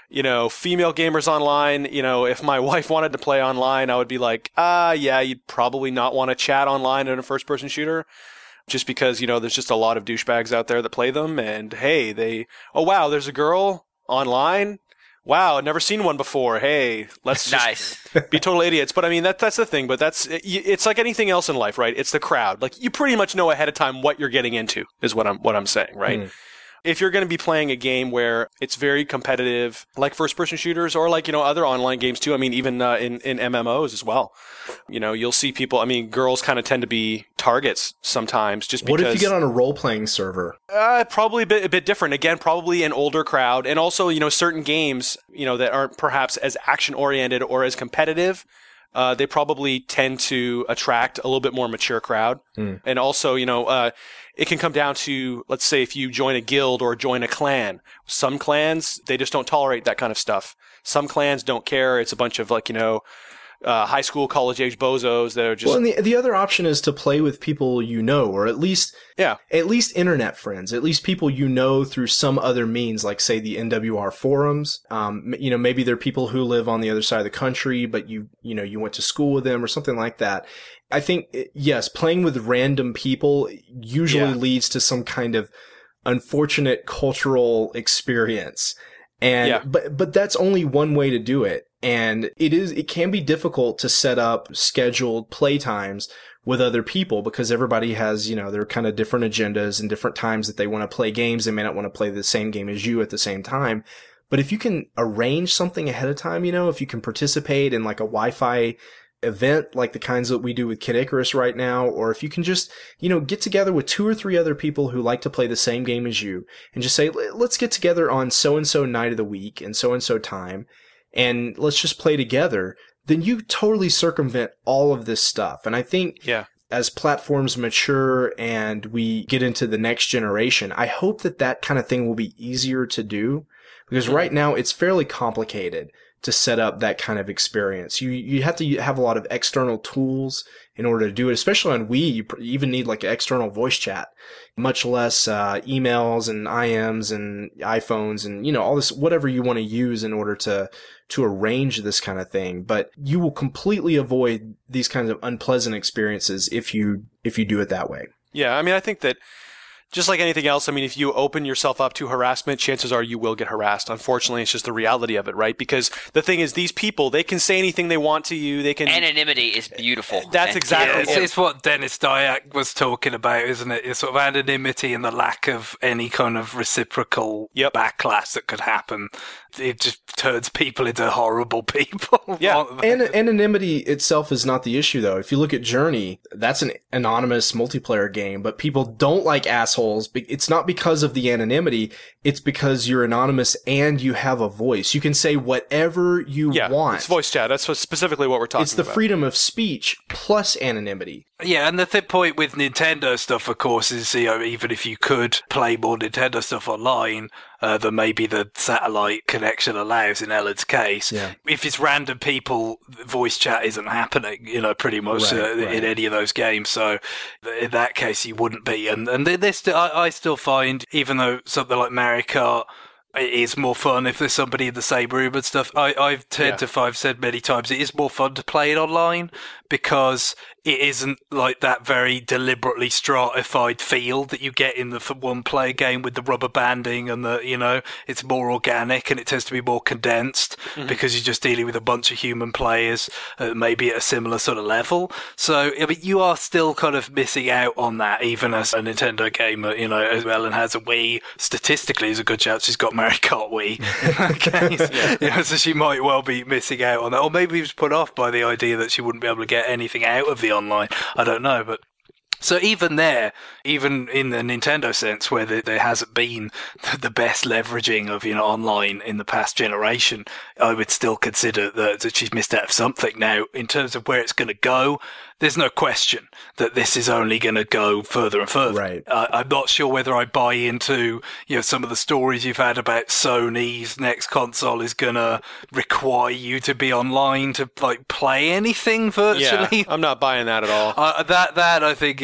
You know, female gamers online, you know, if my wife wanted to play online, I would be like, ah, uh, yeah, you'd probably not want to chat online in a first-person shooter. Just because, you know, there's just a lot of douchebags out there that play them. And, hey, they, oh, wow, there's a girl online. Wow, I've never seen one before. Hey, let's just nice. be total idiots. But, I mean, that that's the thing. But that's, it's like anything else in life, right? It's the crowd. Like, you pretty much know ahead of time what you're getting into, is what I'm what I'm saying, right? Mm. If you're going to be playing a game where it's very competitive, like first-person shooters or like, you know, other online games too, I mean, even uh, in, in M M Os as well, you know, you'll see people, I mean, girls kind of tend to be targets sometimes just because... What if you get on a role-playing server? Uh, probably a bit, a bit different. Again, probably an older crowd. And also, you know, certain games, you know, that aren't perhaps as action-oriented or as competitive, Uh, they probably tend to attract a little bit more mature crowd. Mm. And also, you know, uh, it can come down to, let's say, if you join a guild or join a clan. Some clans, they just don't tolerate that kind of stuff. Some clans don't care. It's a bunch of, like, you know, uh, high school, college-age bozos that are just... Well, and the, the other option is to play with people you know, or at least, yeah. at least internet friends, at least people you know through some other means, like, say, the N W R forums. Um, you know, maybe they're people who live on the other side of the country, but you, you know, you went to school with them or something like that. I think, yes, playing with random people usually yeah. leads to some kind of unfortunate cultural experience. And, yeah. but, but that's only one way to do it. And it is, it can be difficult to set up scheduled playtimes with other people because everybody has, you know, their kind of different agendas and different times that they want to play games. They may not want to play the same game as you at the same time. But if you can arrange something ahead of time, you know, if you can participate in like a Wi-Fi event like the kinds that we do with Kid Icarus right now, or if you can just, you know, get together with two or three other people who like to play the same game as you and just say, let's get together on so-and-so night of the week and so-and-so time and let's just play together, then you totally circumvent all of this stuff. And I think yeah. as platforms mature and we get into the next generation, I hope that that kind of thing will be easier to do because mm-hmm. right now it's fairly complicated to set up that kind of experience. You you have to have a lot of external tools in order to do it, especially on Wii. You even need like an external voice chat, much less uh, emails and I Ms and iPhones and, you know, all this, whatever you want to use in order to to arrange this kind of thing. But you will completely avoid these kinds of unpleasant experiences if you if you do it that way. Yeah, I mean, I think that just like anything else, I mean, if you open yourself up to harassment, chances are you will get harassed. Unfortunately, it's just the reality of it, right? Because the thing is, these people, they can say anything they want to you. They can. Anonymity is beautiful. That's exactly yeah, it's, it's what Dennis Dyack was talking about, isn't it? It's sort of anonymity and the lack of any kind of reciprocal yep. backlash that could happen. It just turns people into horrible people. Yeah, and anonymity itself is not the issue, though. If you look at Journey, that's an anonymous multiplayer game, but people don't like assholes. It's not because of the anonymity. It's because you're anonymous and you have a voice. You can say whatever you yeah, want. It's voice chat. That's what, specifically what we're talking about. It's the about. freedom of speech plus anonymity. Yeah, and the th- point with Nintendo stuff, of course, is, you know, even if you could play more Nintendo stuff online uh, than maybe the satellite connection allows in Ellen's case, yeah. if it's random people, voice chat isn't happening, you know, pretty much right, uh, right. in any of those games. So in that case, you wouldn't be. And and they st- I, I still find, even though something like Mario Kart it is more fun if there's somebody in the same room and stuff. I, I've tend yeah. to five said many times it is more fun to play it online because it isn't like that very deliberately stratified feel that you get in the one player game with the rubber banding and the, you know, it's more organic and it tends to be more condensed mm-hmm. because you're just dealing with a bunch of human players, uh, maybe at a similar sort of level. So, I mean, you are still kind of missing out on that, even as a Nintendo gamer, you know, as Ellen has a Wii. Statistically, there's a good chance she's got Mario Kart Wii in that case. yeah. You know, so she might well be missing out on that. Or maybe he was put off by the idea that she wouldn't be able to get anything out of the online. I don't know, but so even there, even in the Nintendo sense, where there, there hasn't been the best leveraging of, you know, online in the past generation, I would still consider that, that she's missed out of something. Now, in terms of where it's going to go, there's no question that this is only going to go further and further. Right. Uh, I'm not sure whether I buy into, you know, some of the stories you've had about Sony's next console is going to require you to be online to like play anything virtually. Yeah, I'm not buying that at all. Uh, that that I think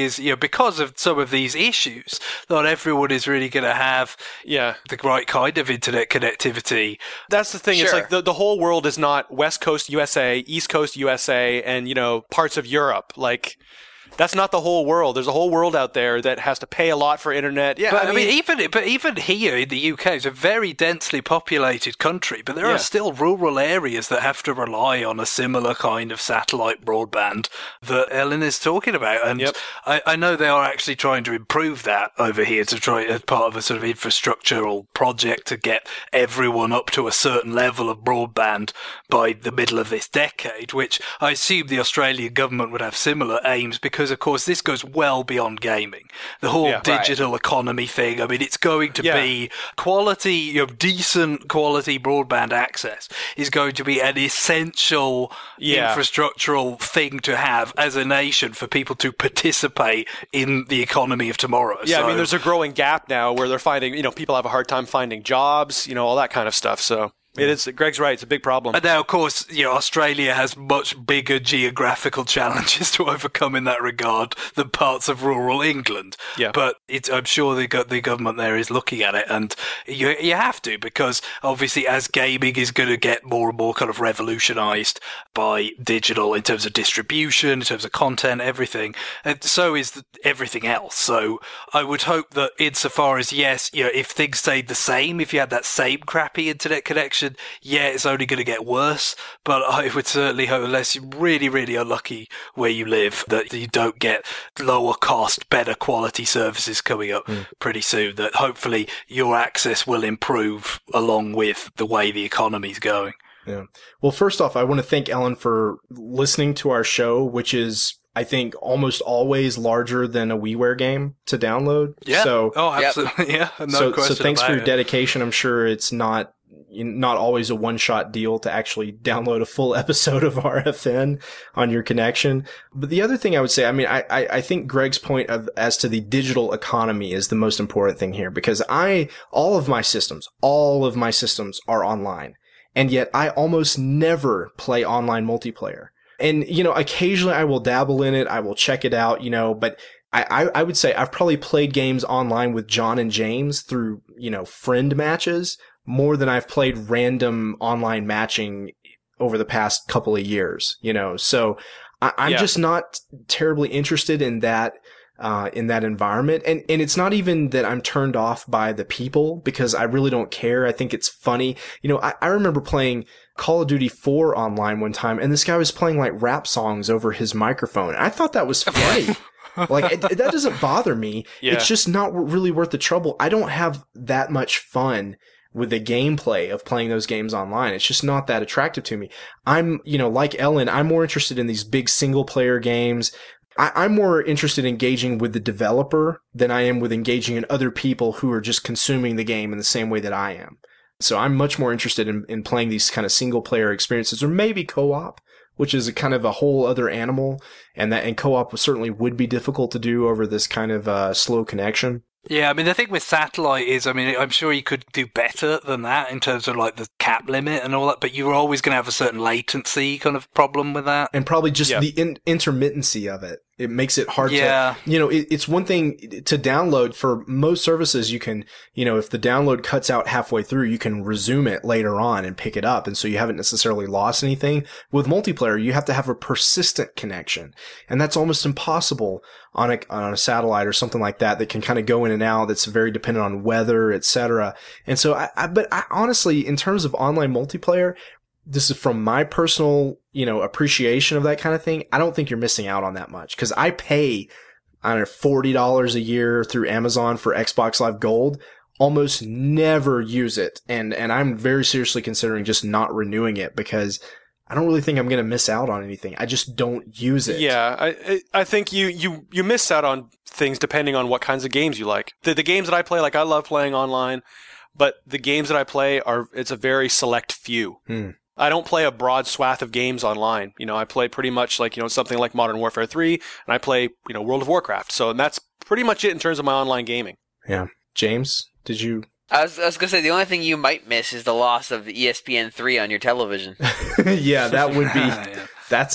is, you know, because of some of these issues, not everyone is really going to have Yeah. the right kind of internet connectivity. That's the thing. It's Sure. like the, the whole world is not West Coast U S A, East Coast U S A, and, you know, parts of Europe. Like, that's not the whole world. There's a whole world out there that has to pay a lot for internet. Yeah, But I mean, even but even here in the U K, it's a very densely populated country, but there Yeah. are still rural areas that have to rely on a similar kind of satellite broadband that Ellen is talking about. And Yep. I, I know they are actually trying to improve that over here to try as part of a sort of infrastructural project to get everyone up to a certain level of broadband by the middle of this decade, which I assume the Australian government would have similar aims because, of course, this goes well beyond gaming. The whole Yeah. digital economy thing, I mean, it's going to Yeah. be quality, you know, decent quality broadband access is going to be an essential Yeah. infrastructural thing to have as a nation for people to participate in the economy of tomorrow. Yeah, I So- mean, there's a growing gap now where they're finding, you know, people have a hard time finding jobs, you know, all that kind of stuff. So it is, Greg's right, it's a big problem. And now, of course, you know, Australia has much bigger geographical challenges to overcome in that regard than parts of rural England. Yeah. But it's, I'm sure the, go- the government there is looking at it, and you you have to, because obviously as gaming is going to get more and more kind of revolutionised by digital in terms of distribution, in terms of content, everything, and so is the, everything else. So I would hope that insofar as, yes, you know, if things stayed the same, if you had that same crappy internet connection, yeah, it's only going to get worse, but I would certainly hope, unless you're really, really unlucky where you live, that you don't get lower cost, better quality services coming up Mm. pretty soon, that hopefully your access will improve along with the way the economy's going. Yeah. Well, first off, I want to thank Ellen for listening to our show, which is, I think, almost always larger than a WiiWare game to download. Yeah. So, oh, Yep. absolutely. Yeah. No so, question so thanks for about your it. dedication. I'm sure it's not not always a one-shot deal to actually download a full episode of R F N on your connection. But the other thing I would say, I mean, I, I, I think Greg's point of, as to the digital economy is the most important thing here, because I, all of my systems, all of my systems are online. And yet I almost never play online multiplayer. And, you know, occasionally I will dabble in it. I will check it out, you know, but I, I, I would say I've probably played games online with John and James through, you know, friend matches more than I've played random online matching over the past couple of years, you know, so I, I'm Yeah. just not terribly interested in that, uh, in that environment. And, and it's not even that I'm turned off by the people, because I really don't care. I think it's funny. You know, I, I remember playing Call of Duty four online one time, and this guy was playing like rap songs over his microphone. I thought that was funny. Like, it, that doesn't bother me. Yeah. It's just not really worth the trouble. I don't have that much fun with the gameplay of playing those games online. It's just not that attractive to me. I'm, you know, like Ellen, I'm more interested in these big single player games. I, I'm more interested in engaging with the developer than I am with engaging in other people who are just consuming the game in the same way that I am. So I'm much more interested in, in playing these kind of single player experiences, or maybe co-op, which is a kind of a whole other animal. And that, and co-op certainly would be difficult to do over this kind of, uh, slow connection. Yeah, I mean, the thing with satellite is, I mean, I'm sure you could do better than that in terms of like the cap limit and all that, but you're always going to have a certain latency kind of problem with that. And probably just Yeah. the in- intermittency of it. It makes it hard Yeah. to, you know, it, it's one thing to download. For most services, you can, you know, if the download cuts out halfway through, you can resume it later on and pick it up. And so you haven't necessarily lost anything. With multiplayer, you have to have a persistent connection. And that's almost impossible on a, on a satellite or something like that, that can kind of go in and out. That's very dependent on weather, et cetera. And so I, I but I honestly, in terms of online multiplayer, this is from my personal, you know, appreciation of that kind of thing. I don't think you're missing out on that much, because I pay, I don't know, forty dollars a year through Amazon for Xbox Live Gold. Almost never use it. And, and I'm very seriously considering just not renewing it, because I don't really think I'm going to miss out on anything. I just don't use it. Yeah, I I- I think you, you, you miss out on things depending on what kinds of games you like. The, the games that I play, like I love playing online, but the games that I play are, it's a very select few. Hmm. I don't play a broad swath of games online. You know, I play pretty much like, you know, something like Modern Warfare three, and I play, you know, World of Warcraft. So, and that's pretty much it in terms of my online gaming. Yeah. James, did you? I was, I was gonna say the only thing you might miss is the loss of the E S P N three on your television. Yeah, that would be, Yeah. that's,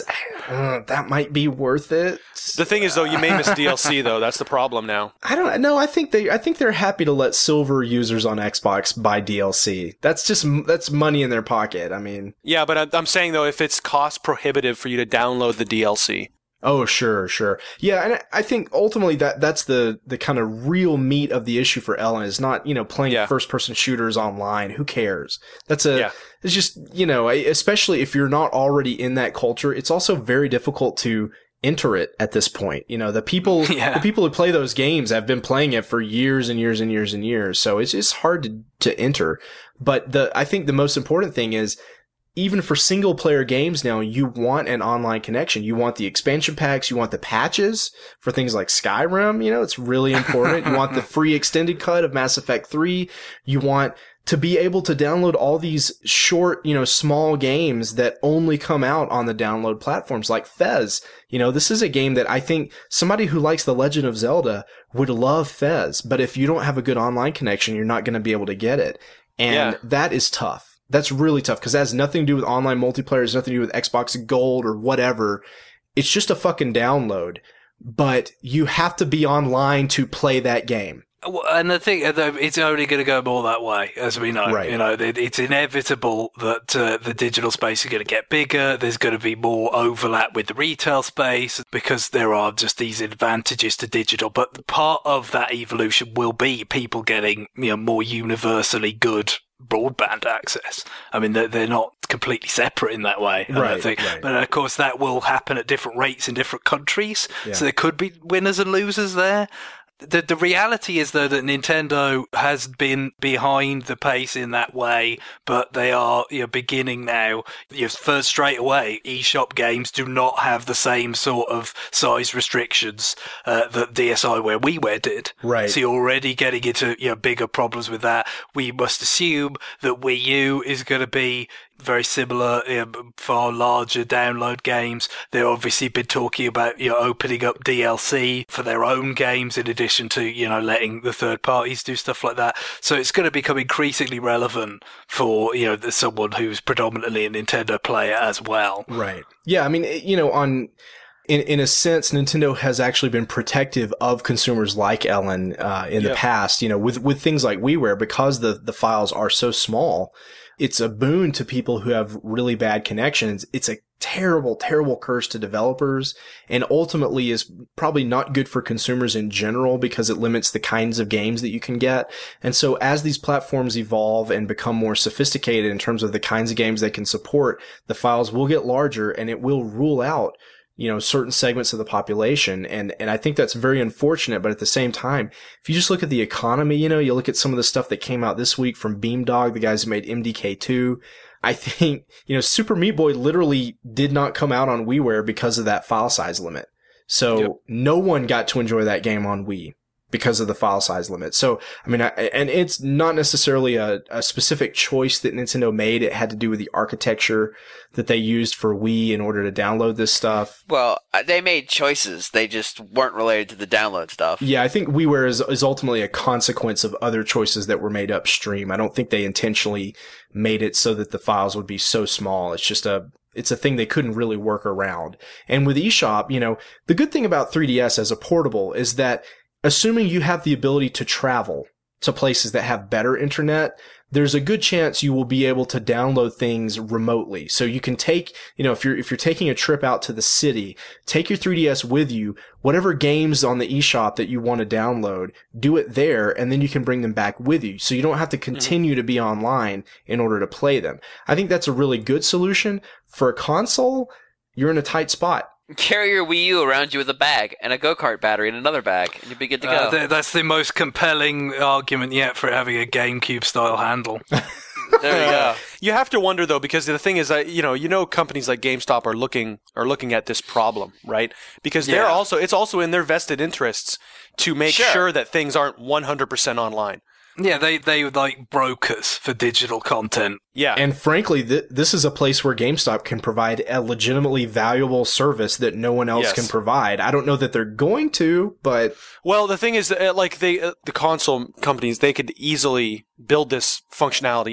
uh, that might be worth it. The thing is, though, you may miss D L C, though. That's the problem now. I don't know. I think they, I think they're happy to let silver users on Xbox buy D L C. That's just, that's money in their pocket. I mean, yeah, but I'm saying though, if it's cost prohibitive for you to download the D L C. Oh, sure, sure. Yeah, and I think ultimately that that's the, the kind of real meat of the issue for Ellen is not, you know, playing Yeah. first-person shooters online. Who cares? That's a, Yeah. it's just, you know, especially if you're not already in that culture, it's also very difficult to enter it at this point. You know, the people, Yeah. the people who play those games have been playing it for years and years and years and years. So it's just hard to, to enter. But the, I think the most important thing is, even for single player games now, you want an online connection. You want the expansion packs. You want the patches for things like Skyrim. You know, it's really important. You want the free extended cut of Mass Effect three. You want to be able to download all these short, you know, small games that only come out on the download platforms like Fez. You know, this is a game that I think somebody who likes The Legend of Zelda would love Fez. But if you don't have a good online connection, you're not going to be able to get it. And Yeah. that is tough. That's really tough because that has nothing to do with online multiplayer. It has nothing to do with Xbox Gold or whatever. It's just a fucking download. But you have to be online to play that game. Well, and the thing, though, it's only going to go more that way, as we know. Right. You know, it- it's inevitable that uh, the digital space is going to get bigger. There's going to be more overlap with the retail space because there are just these advantages to digital. But part of that evolution will be people getting, you know, more universally good broadband access. I mean, they're, they're not completely separate in that way. I don't Right, think. right. But of course, that will happen at different rates in different countries. Yeah. So there could be winners and losers there. The the reality is though that Nintendo has been behind the pace in that way, but they are you know, beginning now. You know, first straight away, eShop games do not have the same sort of size restrictions uh, that DSiWare WiiWare did. Right. So you're already getting into you know bigger problems with that. We must assume that Wii U is going to be very similar, you know, far larger download games. They've obviously been talking about, you know, opening up D L C for their own games in addition to, you know, letting the third parties do stuff like that. So it's going to become increasingly relevant for, you know, the, someone who's predominantly a Nintendo player as well. Right. Yeah. I mean, it- you know, on, in, in a sense, Nintendo has actually been protective of consumers like Ellen, uh, in the Yep. past, you know, with, with things like WiiWare, because the, the files are so small. It's a boon to people who have really bad connections. It's a terrible, terrible curse to developers and ultimately is probably not good for consumers in general because it limits the kinds of games that you can get. And so as these platforms evolve and become more sophisticated in terms of the kinds of games they can support, the files will get larger and it will rule out, you know, certain segments of the population. And, and I think that's very unfortunate. But at the same time, if you just look at the economy, you know, you look at some of the stuff that came out this week from Beamdog, the guys who made M D K two. I think, you know, Super Meat Boy literally did not come out on WiiWare because of that file size limit. So Yep. no one got to enjoy that game on Wii because of the file size limit. So, I mean, I, and it's not necessarily a, a specific choice that Nintendo made. It had to do with the architecture that they used for Wii in order to download this stuff. Well, uh, they made choices. They just weren't related to the download stuff. Yeah, I think WiiWare is, is ultimately a consequence of other choices that were made upstream. I don't think they intentionally made it so that the files would be so small. It's just a, it's a thing they couldn't really work around. And with eShop, you know, the good thing about three D S as a portable is that assuming you have the ability to travel to places that have better internet, there's a good chance you will be able to download things remotely. So you can take, you know, if you're, if you're taking a trip out to the city, take your three D S with you, whatever games on the eShop that you want to download, do it there, and then you can bring them back with you. So you don't have to continue to be online in order to play them. I think that's a really good solution. For a console, you're in a tight spot. Carry your Wii U around you with a bag and a go-kart battery in another bag, and you'll be good to go. Uh, th- that's the most compelling argument yet for having a GameCube-style handle. There you go. You have to wonder though, because the thing is that you know, you know, companies like GameStop are looking are looking at this problem, right? Because they're Yeah. also it's also in their vested interests to make Sure. sure that things aren't one hundred percent online. Yeah, they they were like brokers for digital content. Yeah, And frankly, th- this is a place where GameStop can provide a legitimately valuable service that no one else Yes. can provide. I don't know that they're going to, but well, the thing is, that, uh, like they, uh, the console companies, they could easily build this functionality in.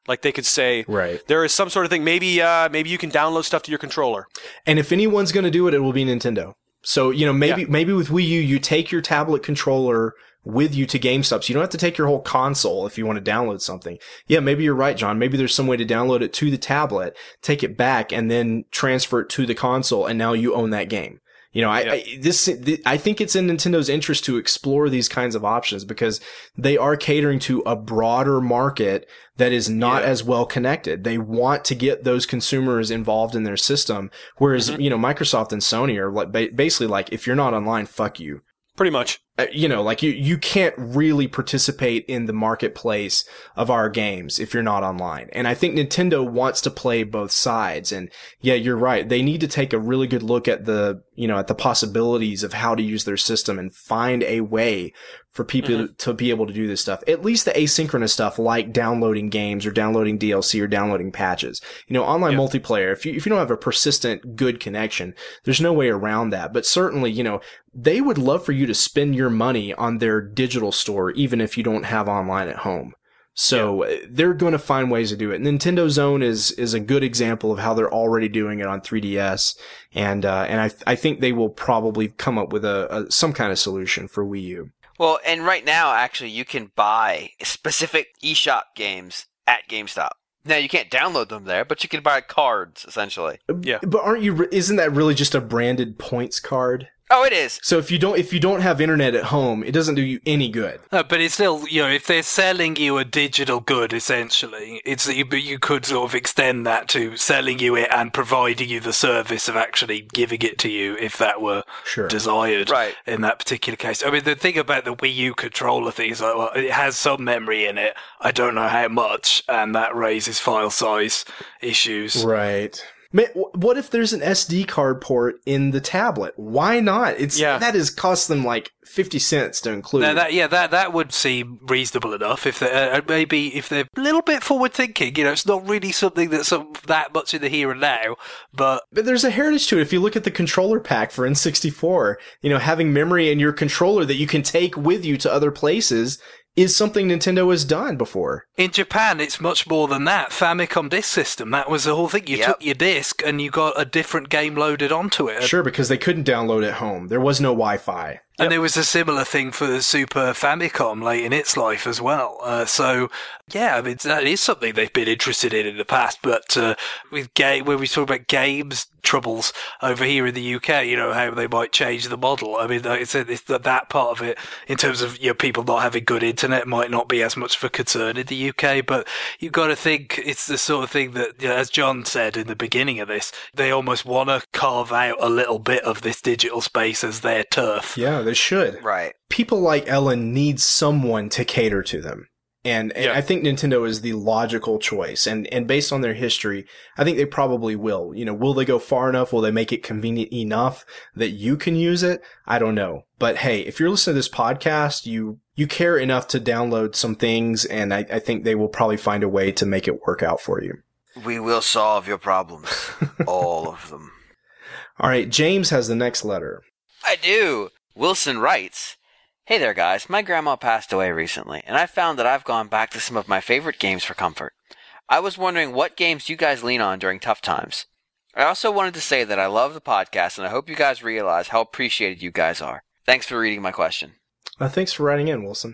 Like they could say, Right. there is some sort of thing. Maybe, uh, maybe you can download stuff to your controller. And if anyone's going to do it, it will be Nintendo. So, you know, maybe, Yeah. maybe with Wii U, you take your tablet controller with you to GameStop. So you don't have to take your whole console if you want to download something. Yeah, maybe you're right, John. Maybe there's some way to download it to the tablet, take it back, and then transfer it to the console, and now you own that game. You know, I, Yeah. I this I think it's in Nintendo's interest to explore these kinds of options because they are catering to a broader market that is not Yeah. as well connected. They want to get those consumers involved in their system, whereas Mm-hmm. you know Microsoft and Sony are like ba- basically like, if you're not online, fuck you. Pretty much. Uh, you know, like you, you can't really participate in the marketplace of our games if you're not online. And I think Nintendo wants to play both sides. And yeah, you're right. They need to take a really good look at the, you know, at the possibilities of how to use their system and find a way for people Mm-hmm. to be able to do this stuff. At least the asynchronous stuff like downloading games or downloading D L C or downloading patches. You know, online Yeah. multiplayer, if you, if you don't have a persistent good connection, there's no way around that. But certainly, you know, they would love for you to spend your money on their digital store, even if you don't have online at home. So uh, they're going to find ways to do it. Nintendo Zone is is a good example of how they're already doing it on three D S, and uh, and I I think they will probably come up with a, a some kind of solution for Wii U. Well, and right now, actually, you can buy specific eShop games at GameStop. Now, you can't download them there, but you can buy cards, essentially. Yeah. But aren't you? re- Isn't that really just a branded points card? Oh, it is. So if you don't if you don't have internet at home, it doesn't do you any good. No, but it's still, you know, if they're selling you a digital good, essentially, it's but you could sort of extend that to selling you it and providing you the service of actually giving it to you if that were Sure. desired Right. in that particular case. I mean, the thing about the Wii U controller thing is like, well, it has some memory in it. I don't know how much, and that raises file size issues. Right. Man, wh- what if there's an S D card port in the tablet? Why not? It's Yeah. that is cost them like fifty cents to include. Now that, yeah, that that would seem reasonable enough if they uh, maybe if they're a little bit forward thinking. You know, it's not really something that's sort of that much in the here and now, but But there's a heritage to it. If you look at the controller pack for N sixty-four, you know, having memory in your controller that you can take with you to other places is something Nintendo has done before. in Japan it's much more than that. Famicom Disk System, that was the whole thing. You Yep. took your disc and you got a different game loaded onto it. Sure, because they couldn't download at home. There was no Wi-Fi. And there was a similar thing for the Super Famicom late in its life as well. Uh, so, yeah, I mean, that is something they've been interested in in the past. But uh, with ga- when we talk about games troubles over here in the U K, you know, how they might change the model. I mean, like I said, it's that, that part of it, in terms of, you know, people not having good internet, might not be as much of a concern in the U K. But you've got to think it's the sort of thing that, you know, as John said in the beginning of this, they almost want to carve out a little bit of this digital space as their turf. Yeah, they should. Right. People like Ellen need someone to cater to them. And, and Yeah. I think Nintendo is the logical choice. And, and based on their history, I think they probably will. You know, will they go far enough? Will they make it convenient enough that you can use it? I don't know. But hey, if you're listening to this podcast, you, you care enough to download some things, and I, I think they will probably find a way to make it work out for you. We will solve your problems. All of them. All right, James has the next letter. I do. Wilson writes, "Hey there, guys. My grandma passed away recently, and I found that I've gone back to some of my favorite games for comfort. I was wondering what games you guys lean on during tough times. I also wanted to say that I love the podcast, and I hope you guys realize how appreciated you guys are. Thanks for reading my question." Uh, thanks for writing in, Wilson.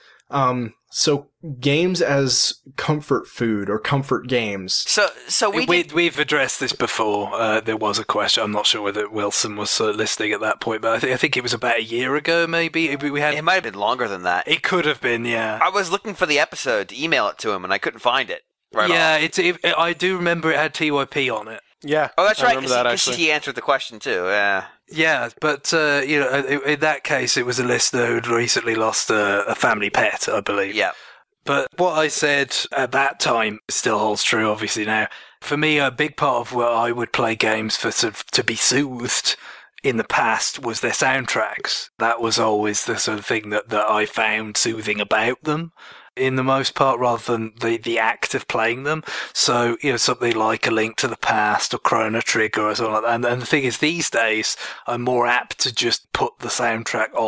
Um, so games as comfort food or comfort games. So, so we, we, did, we've addressed this before. Uh, there was a question. I'm not sure whether Wilson was uh, listening at that point, but I, th- I think it was about a year ago, maybe. We had. it might have been longer than that. It could have been, yeah. I was looking for the episode to email it to him, and I couldn't find it. Right yeah, off. it's. It, I do remember it had T Y P on it. Yeah. Oh, that's I right. remember that, 'cause actually. he answered the question too. Yeah. Yeah, but uh, you know, in, in that case, it was a listener who'd recently lost a, a family pet, I believe. Yeah. But what I said at that time still holds true, obviously, now. For me, a big part of where I would play games for sort of, to be soothed in the past was their soundtracks. That was always the sort of thing that, that I found soothing about them, in the most part, rather than the, the act of playing them. So, you know, something like A Link to the Past or Chrono Trigger or something like that. And, and the thing is, these days, I'm more apt to just put the soundtrack on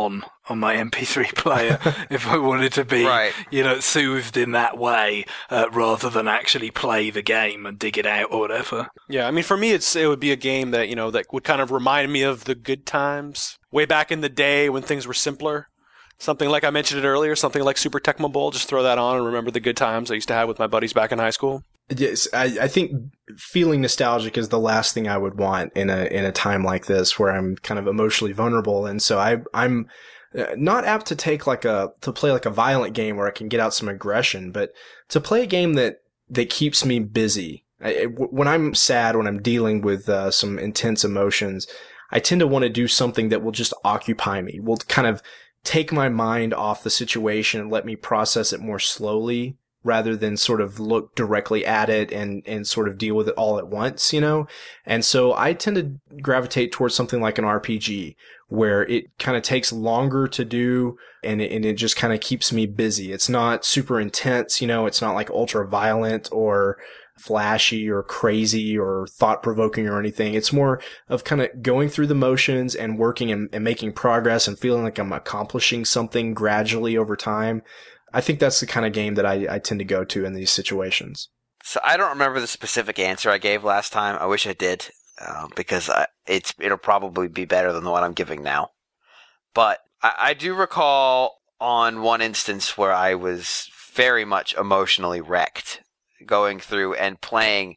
on my M P three player if I wanted to be, Right. you know, soothed in that way, uh, rather than actually play the game and dig it out or whatever. Yeah, I mean, for me, it's it would be a game that, you know, that would kind of remind me of the good times way back in the day when things were simpler. Something like I mentioned it earlier, something like Super Tecmo Bowl. Just throw that on and remember the good times I used to have with my buddies back in high school. Yes, I, I think feeling nostalgic is the last thing I would want in a in a time like this where I'm kind of emotionally vulnerable, and so I I'm not apt to take like a to play like a violent game where I can get out some aggression, but to play a game that that keeps me busy. I, when I'm sad, when I'm dealing with uh, some intense emotions, I tend to want to do something that will just occupy me, will kind of take my mind off the situation and let me process it more slowly rather than sort of look directly at it and, and sort of deal with it all at once, you know? And so I tend to gravitate towards something like an R P G where it kind of takes longer to do and it, and it just kind of keeps me busy. It's not super intense, you know? It's not like ultra violent or flashy or crazy or thought-provoking or anything. It's more of kind of going through the motions and working and, and making progress and feeling like I'm accomplishing something gradually over time. I think that's the kind of game that I, I tend to go to in these situations. So I don't remember the specific answer I gave last time. I wish I did, uh, because I, it's it'll probably be better than the one I'm giving now. But I, I do recall on one instance where I was very much emotionally wrecked going through and playing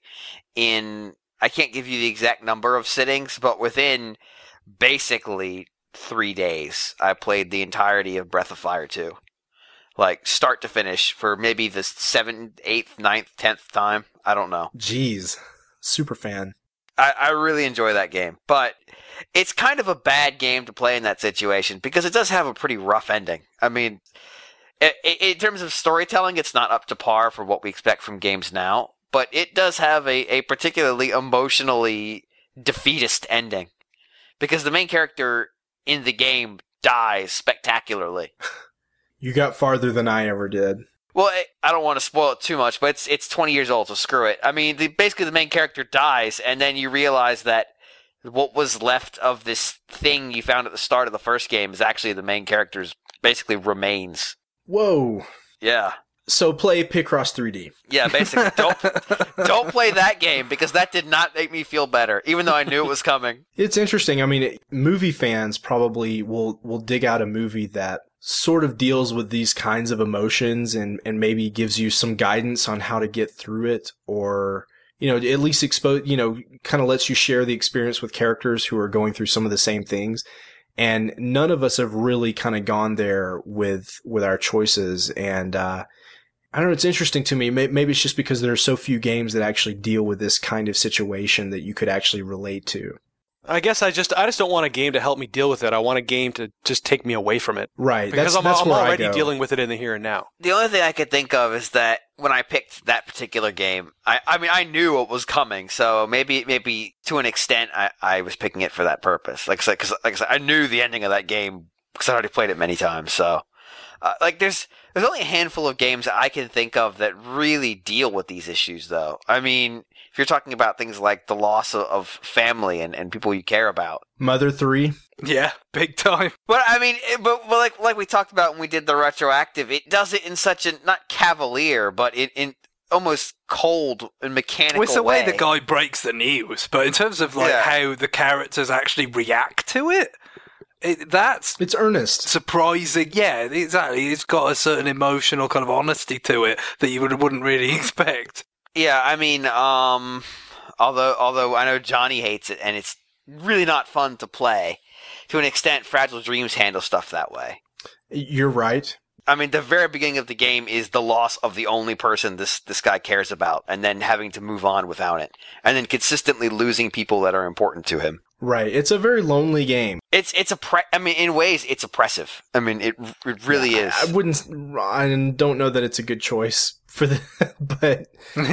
in, I can't give you the exact number of sittings, but within basically three days, I played the entirety of Breath of Fire two. Like, start to finish for maybe the seventh, eighth, ninth, tenth time. I don't know. Jeez. Super fan. I, I really enjoy that game. But it's kind of a bad game to play in that situation because it does have a pretty rough ending. I mean, in, in terms of storytelling, it's not up to par for what we expect from games now. But it does have a, a particularly emotionally defeatist ending. Because the main character in the game dies spectacularly. You got farther than I ever did. Well, I don't want to spoil it too much, but it's it's twenty years old, so screw it. I mean, the, basically the main character dies, and then you realize that what was left of this thing you found at the start of the first game is actually the main character's basically remains. Whoa. Yeah. So play Picross three D. Yeah, basically. Don't don't play that game because that did not make me feel better, even though I knew it was coming. It's interesting. I mean, it, movie fans probably will will dig out a movie that sort of deals with these kinds of emotions and, and maybe gives you some guidance on how to get through it, or, you know, at least expose, you know, kind of lets you share the experience with characters who are going through some of the same things. And none of us have really kind of gone there with, with our choices. And, uh, I don't know, it's interesting to me. Maybe it's just because there are so few games that actually deal with this kind of situation that you could actually relate to. I guess I just I just don't want a game to help me deal with it. I want a game to just take me away from it. Right. Because that's, I'm, that's I'm where already I go. dealing with it in the here and now. The only thing I could think of is that when I picked that particular game, I, I mean, I knew what was coming, so maybe maybe to an extent I, I was picking it for that purpose. Like, cause, like I said, I knew the ending of that game because I already played it many times, so... Uh, like, there's there's only a handful of games I can think of that really deal with these issues, though. I mean, if you're talking about things like the loss of, of family and, and people you care about. Mother three? Yeah, big time. But, I mean, it, but, but like like we talked about when we did the retroactive, it does it in such a, not cavalier, but in, in almost cold and mechanical Well, it's the way. way the guy breaks the news, but in terms of, like, Yeah. how the characters actually react to it, It, that's It's earnest. surprising. Yeah, exactly. It's got a certain emotional kind of honesty to it that you would, wouldn't really expect. Yeah, I mean, um, although although I know Johnny hates it, and it's really not fun to play. To an extent, Fragile Dreams handle stuff that way. You're right. I mean, the very beginning of the game is the loss of the only person this this guy cares about, and then having to move on without it, and then consistently losing people that are important to him. Right. It's a very lonely game. It's it's a pre- I mean, in ways, it's oppressive. I mean, it it really I, is. I wouldn't, I don't know that it's a good choice for the, but.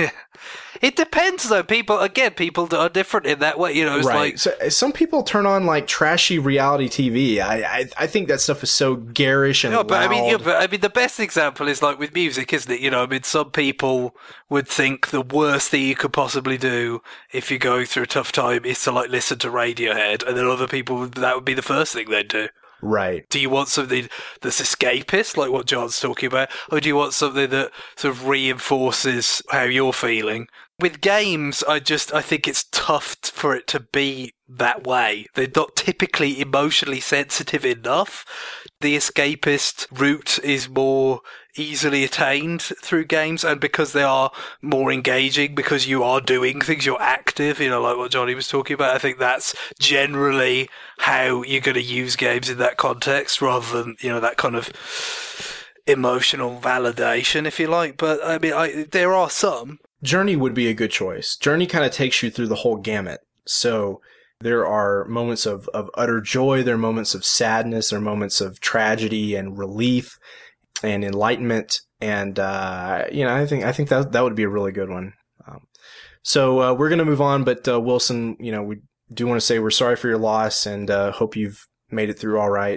It depends, though. People, again, people are different in that way. You know, it's Right. like... So, some people turn on like trashy reality T V. I, I, I think that stuff is so garish and No, but I mean, yeah, loud. but I mean, the best example is like with music, isn't it? You know, I mean, some people would think the worst thing you could possibly do if you're going through a tough time is to like listen to Radiohead, and then other people that would be the first thing they'd do. Right. Do you want something that's escapist, like what John's talking about, or do you want something that sort of reinforces how you're feeling? With games, I just I think it's tough for it to be that way. They're not typically emotionally sensitive enough. The escapist route is more easily attained through games, and because they are more engaging, because you are doing things, you're active, you know, like what Johnny was talking about, I think that's generally how you're going to use games in that context, rather than, you know, that kind of emotional validation, if you like. But, I mean, I, there are some. Journey would be a good choice. Journey kind of takes you through the whole gamut. So there are moments of, of utter joy, there are moments of sadness, there are moments of tragedy and relief and enlightenment. And, uh, you know, I think, I think that, that would be a really good one. Um, so, uh, we're going to move on, but, uh, Wilson, you know, we do want to say we're sorry for your loss and, uh, hope you've made it through all right.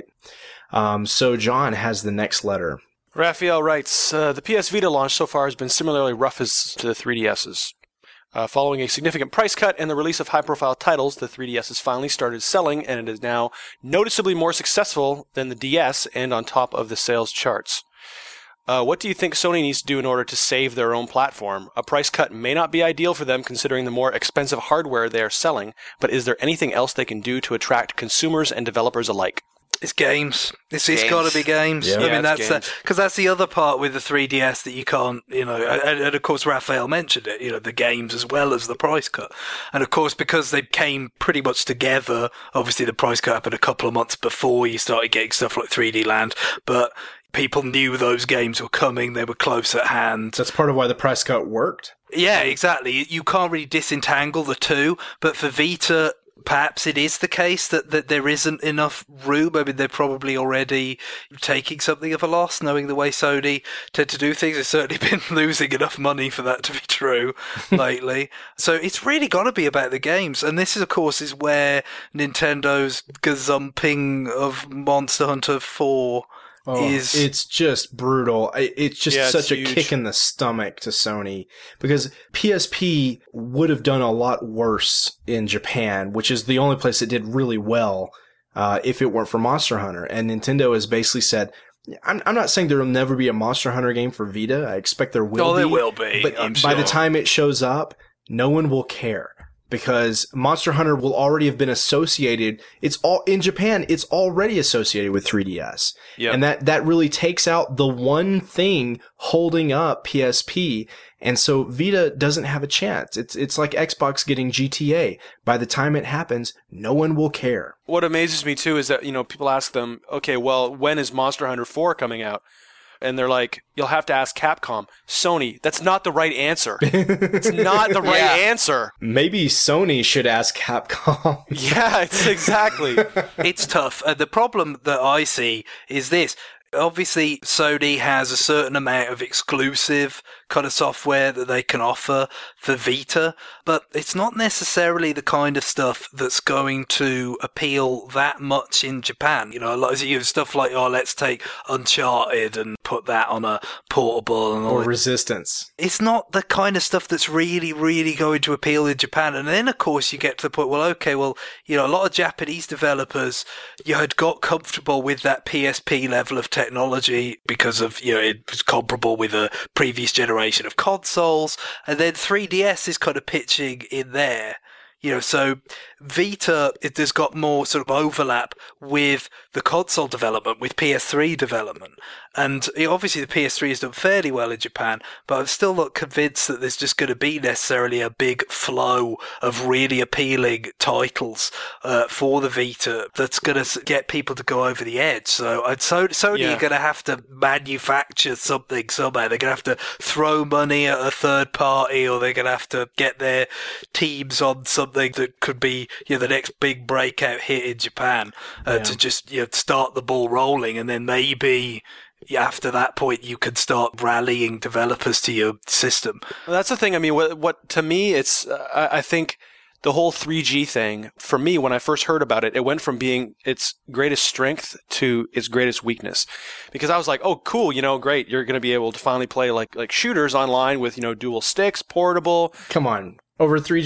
Um, so John has the next letter. Raphael writes, uh, the P S Vita launch so far has been similarly rough as to the three D S's. Uh, following a significant price cut and the release of high-profile titles, the three D S has finally started selling, and it is now noticeably more successful than the D S and on top of the sales charts. Uh, what do you think Sony needs to do in order to save their own platform? A price cut may not be ideal for them considering the more expensive hardware they are selling, but is there anything else they can do to attract consumers and developers alike? It's games. It's, Games. it's got to be games. Yeah. I Yeah, mean, it's that's because that's the other part with the three D S that you can't, you know, and, and of course Raphael mentioned it, you know, the games as well as the price cut. And of course, because they came pretty much together, obviously the price cut happened a couple of months before you started getting stuff like three D Land, but people knew those games were coming, they were close at hand. That's part of why the price cut worked. Yeah, exactly. You can't really disentangle the two, but for Vita, perhaps it is the case that, that there isn't enough room. I mean, they're probably already taking something of a loss, knowing the way Sony tend to do things. It's certainly been losing enough money for that to be true lately. So it's really got to be about the games. And this, is, of course, is where Nintendo's gazumping of Monster Hunter four Oh, is... it's just brutal. I- It's just Yeah, it's such a huge. kick in the stomach to Sony, because P S P would have done a lot worse in Japan, which is the only place it did really well, uh, if it weren't for Monster Hunter. And Nintendo has basically said, I'm, I'm not saying there will never be a Monster Hunter game for Vita. I expect there will Oh, be. there will be, But I'm by the sure. time it shows up, no one will care. Because Monster Hunter will already have been associated. It's all in Japan. It's already associated with three D S, Yep. and that that really takes out the one thing holding up P S P. And so Vita doesn't have a chance. It's it's like Xbox getting G T A. By the time it happens, no one will care. What amazes me too is that, you know, people ask them, okay, well, when is Monster Hunter four coming out? And they're like, you'll have to ask Capcom. Sony, that's not the right answer. It's not the right Yeah. answer. Maybe Sony should ask Capcom. Yeah, it's exactly. It's tough. Uh, the problem that I see is this. Obviously, Sony has a certain amount of exclusive kind of software that they can offer for Vita, but it's not necessarily the kind of stuff that's going to appeal that much in Japan. You know, a lot of you know, stuff like, oh, let's take Uncharted and put that on a portable and all Or that. Resistance. It's not the kind of stuff that's really, really going to appeal in Japan. And then, of course, you get to the point, well, okay, well, you know, a lot of Japanese developers, you had got comfortable with that P S P level of technology because of, you know, it was comparable with a previous generation of consoles. And then three D S is kind of pitching in there. You know, so Vita, it has got more sort of overlap with the console development, with P S three development. And you know, obviously the P S three has done fairly well in Japan, but I'm still not convinced that there's just going to be necessarily a big flow of really appealing titles uh, for the Vita that's going to get people to go over the edge. So I'd, so Sony Yeah. are going to have to manufacture something somehow. They're going to have to throw money at a third party, or they're going to have to get their teams on something that could be, you know, the next big breakout hit in Japan uh, Yeah. to just, you know, start the ball rolling, and then maybe yeah, after that point you could start rallying developers to your system. Well, that's the thing. I mean, what, what to me, it's, uh, I I think the whole three G thing, for me, when I first heard about it, it went from being its greatest strength to its greatest weakness. Because I was like, oh, cool, you know, great. You're going to be able to finally play like, like shooters online with, you know, dual sticks, portable. Come on. Over three G?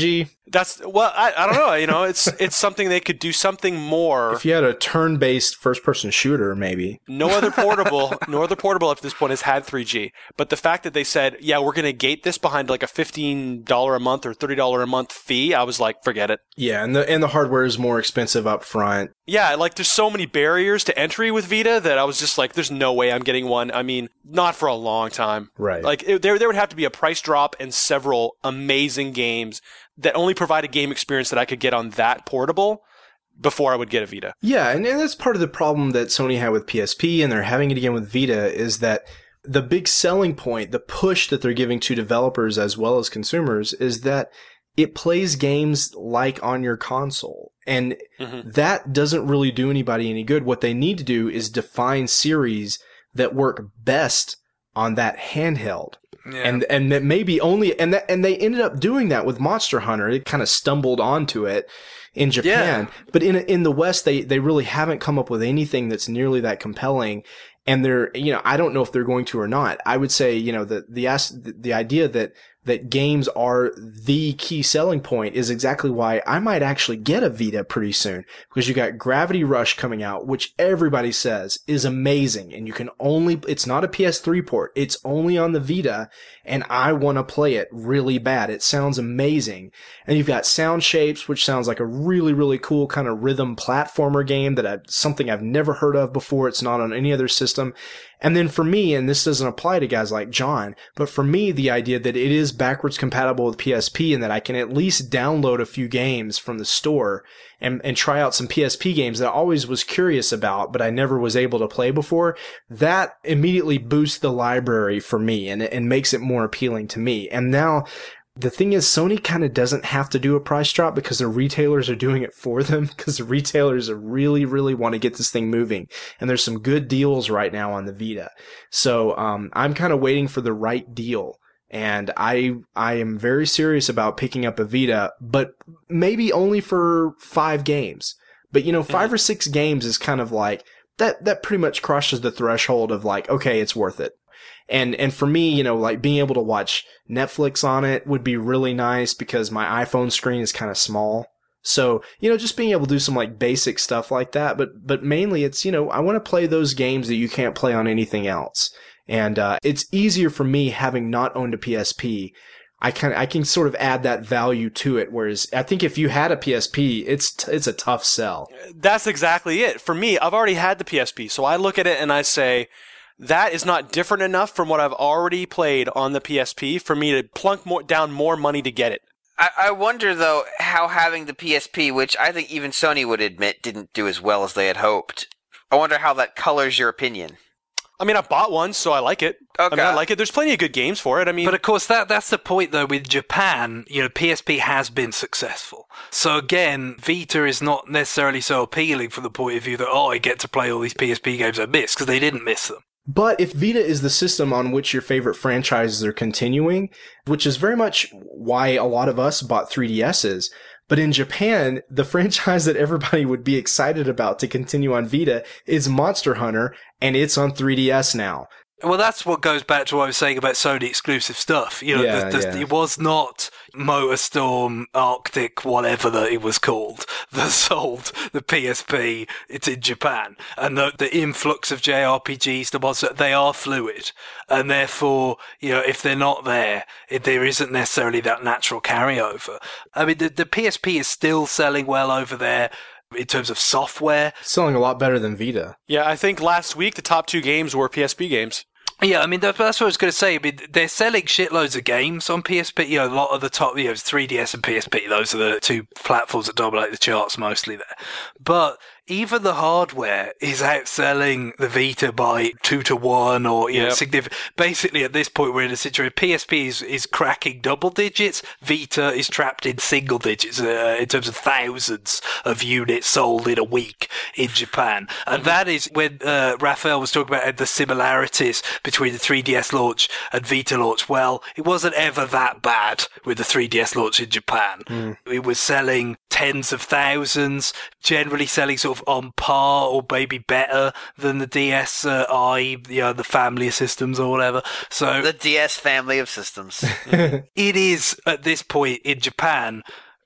That's well, I, I don't know. You know, it's it's something they could do something more. If you had a turn-based first-person shooter, maybe. No other portable, no other portable up to this point has had three G. But the fact that they said, yeah, we're going to gate this behind like a fifteen dollars a month or thirty dollars a month fee, I was like, forget it. Yeah, and the and the hardware is more expensive up front. Yeah, like there's so many barriers to entry with Vita that I was just like, there's no way I'm getting one. I mean, not for a long time. Right. Like it, there, there would have to be a price drop and several amazing games that only provide a game experience that I could get on that portable before I would get a Vita. Yeah, and, and that's part of the problem that Sony had with P S P, and they're having it again with Vita, is that the big selling point, the push that they're giving to developers as well as consumers, is that it plays games like on your console. And mm-hmm. that doesn't really do anybody any good. What they need to do is define series that work best on that handheld. Yeah. And and that maybe only and that and they ended up doing that with Monster Hunter. It kind of stumbled onto it in Japan, yeah. but in in the West they they really haven't come up with anything that's nearly that compelling. And they're, you know, I don't know if they're going to or not. I would say, you know, the the the idea that that games are the key selling point is exactly why I might actually get a Vita pretty soon, because you got Gravity Rush coming out, which everybody says is amazing, and you can only, it's not a P S three port, it's only on the Vita, and I want to play it really bad. It sounds amazing. And you've got Sound Shapes, which sounds like a really, really cool kind of rhythm platformer game that I, something I've never heard of before. It's not on any other system. And then for me, and this doesn't apply to guys like John, but for me, the idea that it is backwards compatible with P S P and that I can at least download a few games from the store and, and try out some P S P games that I always was curious about, but I never was able to play before, that immediately boosts the library for me and, and makes it more appealing to me. And now, the thing is, Sony kind of doesn't have to do a price drop because the retailers are doing it for them, because the retailers really, really want to get this thing moving. And there's some good deals right now on the Vita. So, um, I'm kind of waiting for the right deal. And I, I am very serious about picking up a Vita, but maybe only for five games. But, you know, five or six games is kind of like, that, that pretty much crushes the threshold of like, okay, it's worth it. And, and for me, you know, like being able to watch Netflix on it would be really nice because my iPhone screen is kind of small. So, you know, just being able to do some like basic stuff like that. But, but mainly it's, you know, I want to play those games that you can't play on anything else. And, uh, it's easier for me having not owned a P S P. I can, I can sort of add that value to it. Whereas I think if you had a P S P, it's, t- it's a tough sell. That's exactly it. For me, I've already had the P S P. So I look at it and I say, that is not different enough from what I've already played on the P S P for me to plunk more, down more money to get it. I, I wonder, though, how having the P S P, which I think even Sony would admit didn't do as well as they had hoped, I wonder how that colors your opinion. I mean, I bought one, so I like it. Okay. I mean, I like it. There's plenty of good games for it. I mean, but of course, that that's the point, though. With Japan, you know, P S P has been successful. So again, Vita is not necessarily so appealing from the point of view that, oh, I get to play all these P S P games I missed, because they didn't miss them. But if Vita is the system on which your favorite franchises are continuing, which is very much why a lot of us bought three D S's, but in Japan, the franchise that everybody would be excited about to continue on Vita is Monster Hunter, and it's on three D S now. Well, that's what goes back to what I was saying about Sony exclusive stuff. You know, yeah, the, the, yeah. it was not MotorStorm, Arctic, whatever that it was called, that sold the P S P. It's in Japan. And the, the influx of J R P Gs, the monster, they are fluid. And therefore, you know, if they're not there, it, there isn't necessarily that natural carryover. I mean, the, the P S P is still selling well over there. In terms of software. Selling a lot better than Vita. Yeah, I think last week the top two games were P S P games. Yeah, I mean, that's what I was going to say. I mean, they're selling shitloads of games on P S P. You know, a lot of the top, you know, three D S and P S P. Those are the two platforms that dominate the charts mostly there. But even the hardware is outselling the Vita by two to one or, you yep. know, significant. Basically, at this point, we're in a situation, P S P is, is cracking double digits. Vita is trapped in single digits uh, in terms of thousands of units sold in a week in Japan. And that is when uh, Raphael was talking about the similarities between the three D S launch and Vita launch. Well, it wasn't ever that bad with the three D S launch in Japan. Mm. It was selling tens of thousands, generally selling sort of on par or maybe better than the D S uh, i, you know, the family of systems or whatever. So the D S family of systems. It is, at this point in Japan,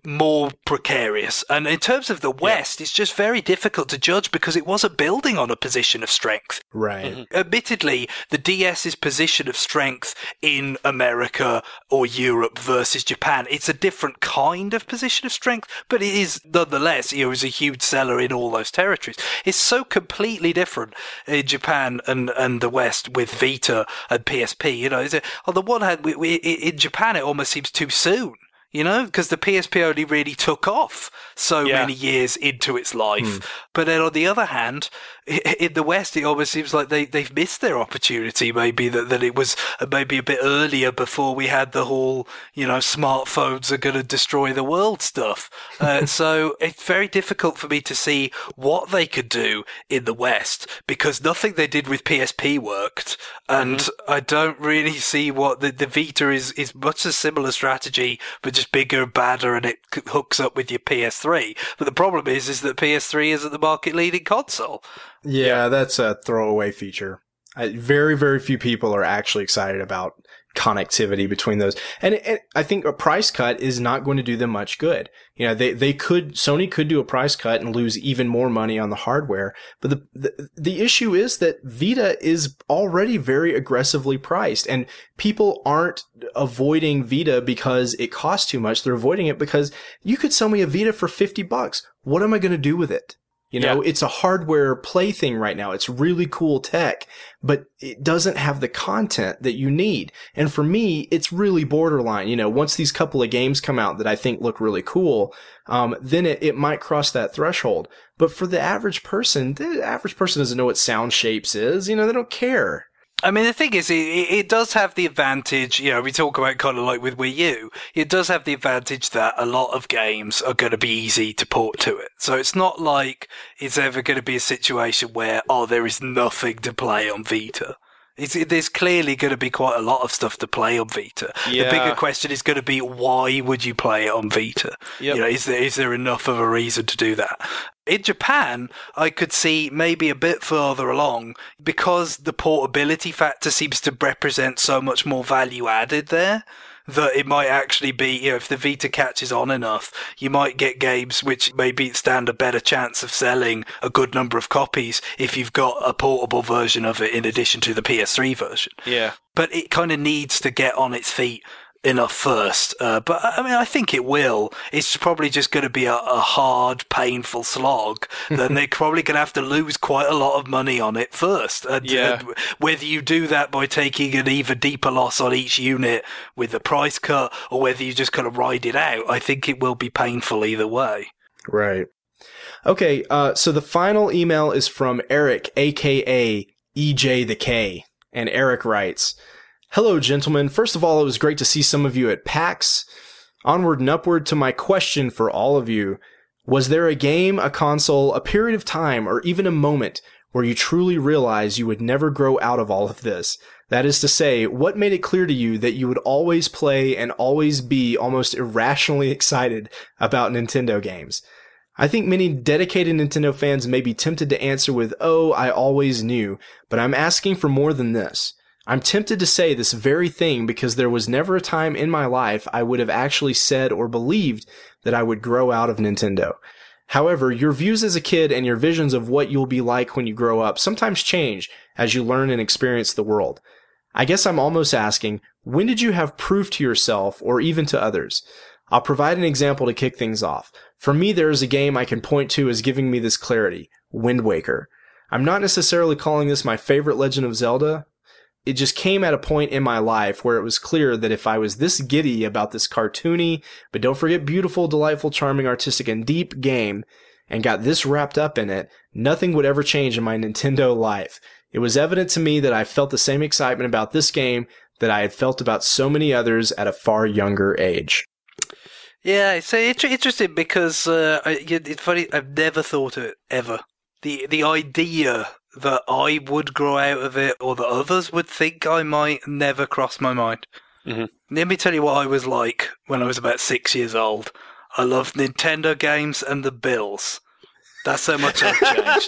more precarious. And in terms of the West, yeah. it's just very difficult to judge because it wasn't building on a position of strength. Right. Mm-hmm. Admittedly, the DS's position of strength in America or Europe versus Japan, it's a different kind of position of strength, but it is nonetheless, you know, it was a huge seller in all those territories. It's so completely different in Japan and, and the West with Vita and P S P. You know, is it, on the one hand, we, we, in Japan, it almost seems too soon. You know, because the P S P only really took off so yeah. many years into its life. Mm. But then on the other hand, in the West, it almost seems like they, they've missed their opportunity, maybe, that, that it was maybe a bit earlier before we had the whole, you know, smartphones are going to destroy the world stuff. Uh, so it's very difficult for me to see what they could do in the West because nothing they did with P S P worked. And mm-hmm. I don't really see what the, the Vita is, is much a similar strategy, but just bigger, badder, and it hooks up with your P S three. But the problem is, is that P S three isn't the market-leading console. Yeah, yeah, that's a throwaway feature. I, very, very few people are actually excited about connectivity between those. And, and I think a price cut is not going to do them much good. You know, they, they could, Sony could do a price cut and lose even more money on the hardware. But the, the, the issue is that Vita is already very aggressively priced and people aren't avoiding Vita because it costs too much. They're avoiding it because you could sell me a Vita for fifty bucks. What am I going to do with it? You know, yeah. It's a hardware plaything right now. It's really cool tech, but it doesn't have the content that you need. And for me, it's really borderline. You know, once these couple of games come out that I think look really cool, um, then it, it might cross that threshold. But for the average person, the average person doesn't know what Sound Shapes is. You know, they don't care. I mean, the thing is, it, it does have the advantage, you know, we talk about kind of like with Wii U, it does have the advantage that a lot of games are going to be easy to port to it. So it's not like it's ever going to be a situation where, oh, there is nothing to play on Vita. It's, there's clearly going to be quite a lot of stuff to play on Vita. Yeah. The bigger question is going to be, why would you play it on Vita? Yep. You know, is there is there enough of a reason to do that? In Japan, I could see maybe a bit further along because the portability factor seems to represent so much more value added there. That it might actually be, you know, if the Vita catches on enough, you might get games which maybe stand a better chance of selling a good number of copies if you've got a portable version of it in addition to the P S three version. Yeah. But it kind of needs to get on its feet enough first. Uh, but I mean, I think it will. It's probably just going to be a, a hard, painful slog. Then they're probably going to have to lose quite a lot of money on it first. And, yeah. and whether you do that by taking an even deeper loss on each unit with the price cut, or whether you just kind of ride it out, I think it will be painful either way. Right. Okay. Uh, so the final email is from Eric, aka E J the K, and Eric writes, "Hello, gentlemen. First of all, it was great to see some of you at PAX. Onward and upward to my question for all of you. Was there a game, a console, a period of time, or even a moment where you truly realized you would never grow out of all of this? That is to say, what made it clear to you that you would always play and always be almost irrationally excited about Nintendo games? I think many dedicated Nintendo fans may be tempted to answer with, oh, I always knew, but I'm asking for more than this. I'm tempted to say this very thing because there was never a time in my life I would have actually said or believed that I would grow out of Nintendo. However, your views as a kid and your visions of what you'll be like when you grow up sometimes change as you learn and experience the world. I guess I'm almost asking, when did you have proof to yourself or even to others? I'll provide an example to kick things off. For me, there is a game I can point to as giving me this clarity, Wind Waker. I'm not necessarily calling this my favorite Legend of Zelda. It just came at a point in my life where it was clear that if I was this giddy about this cartoony, but don't forget beautiful, delightful, charming, artistic, and deep game, and got this wrapped up in it, nothing would ever change in my Nintendo life. It was evident to me that I felt the same excitement about this game that I had felt about so many others at a far younger age. Yeah, it's interesting because uh, it's funny, I've never thought of it, ever. The, the idea that I would grow out of it or that others would think I might never cross my mind. Mm-hmm. Let me tell you what I was like when I was about six years old. I loved Nintendo games and the Bills. That's how much I've changed.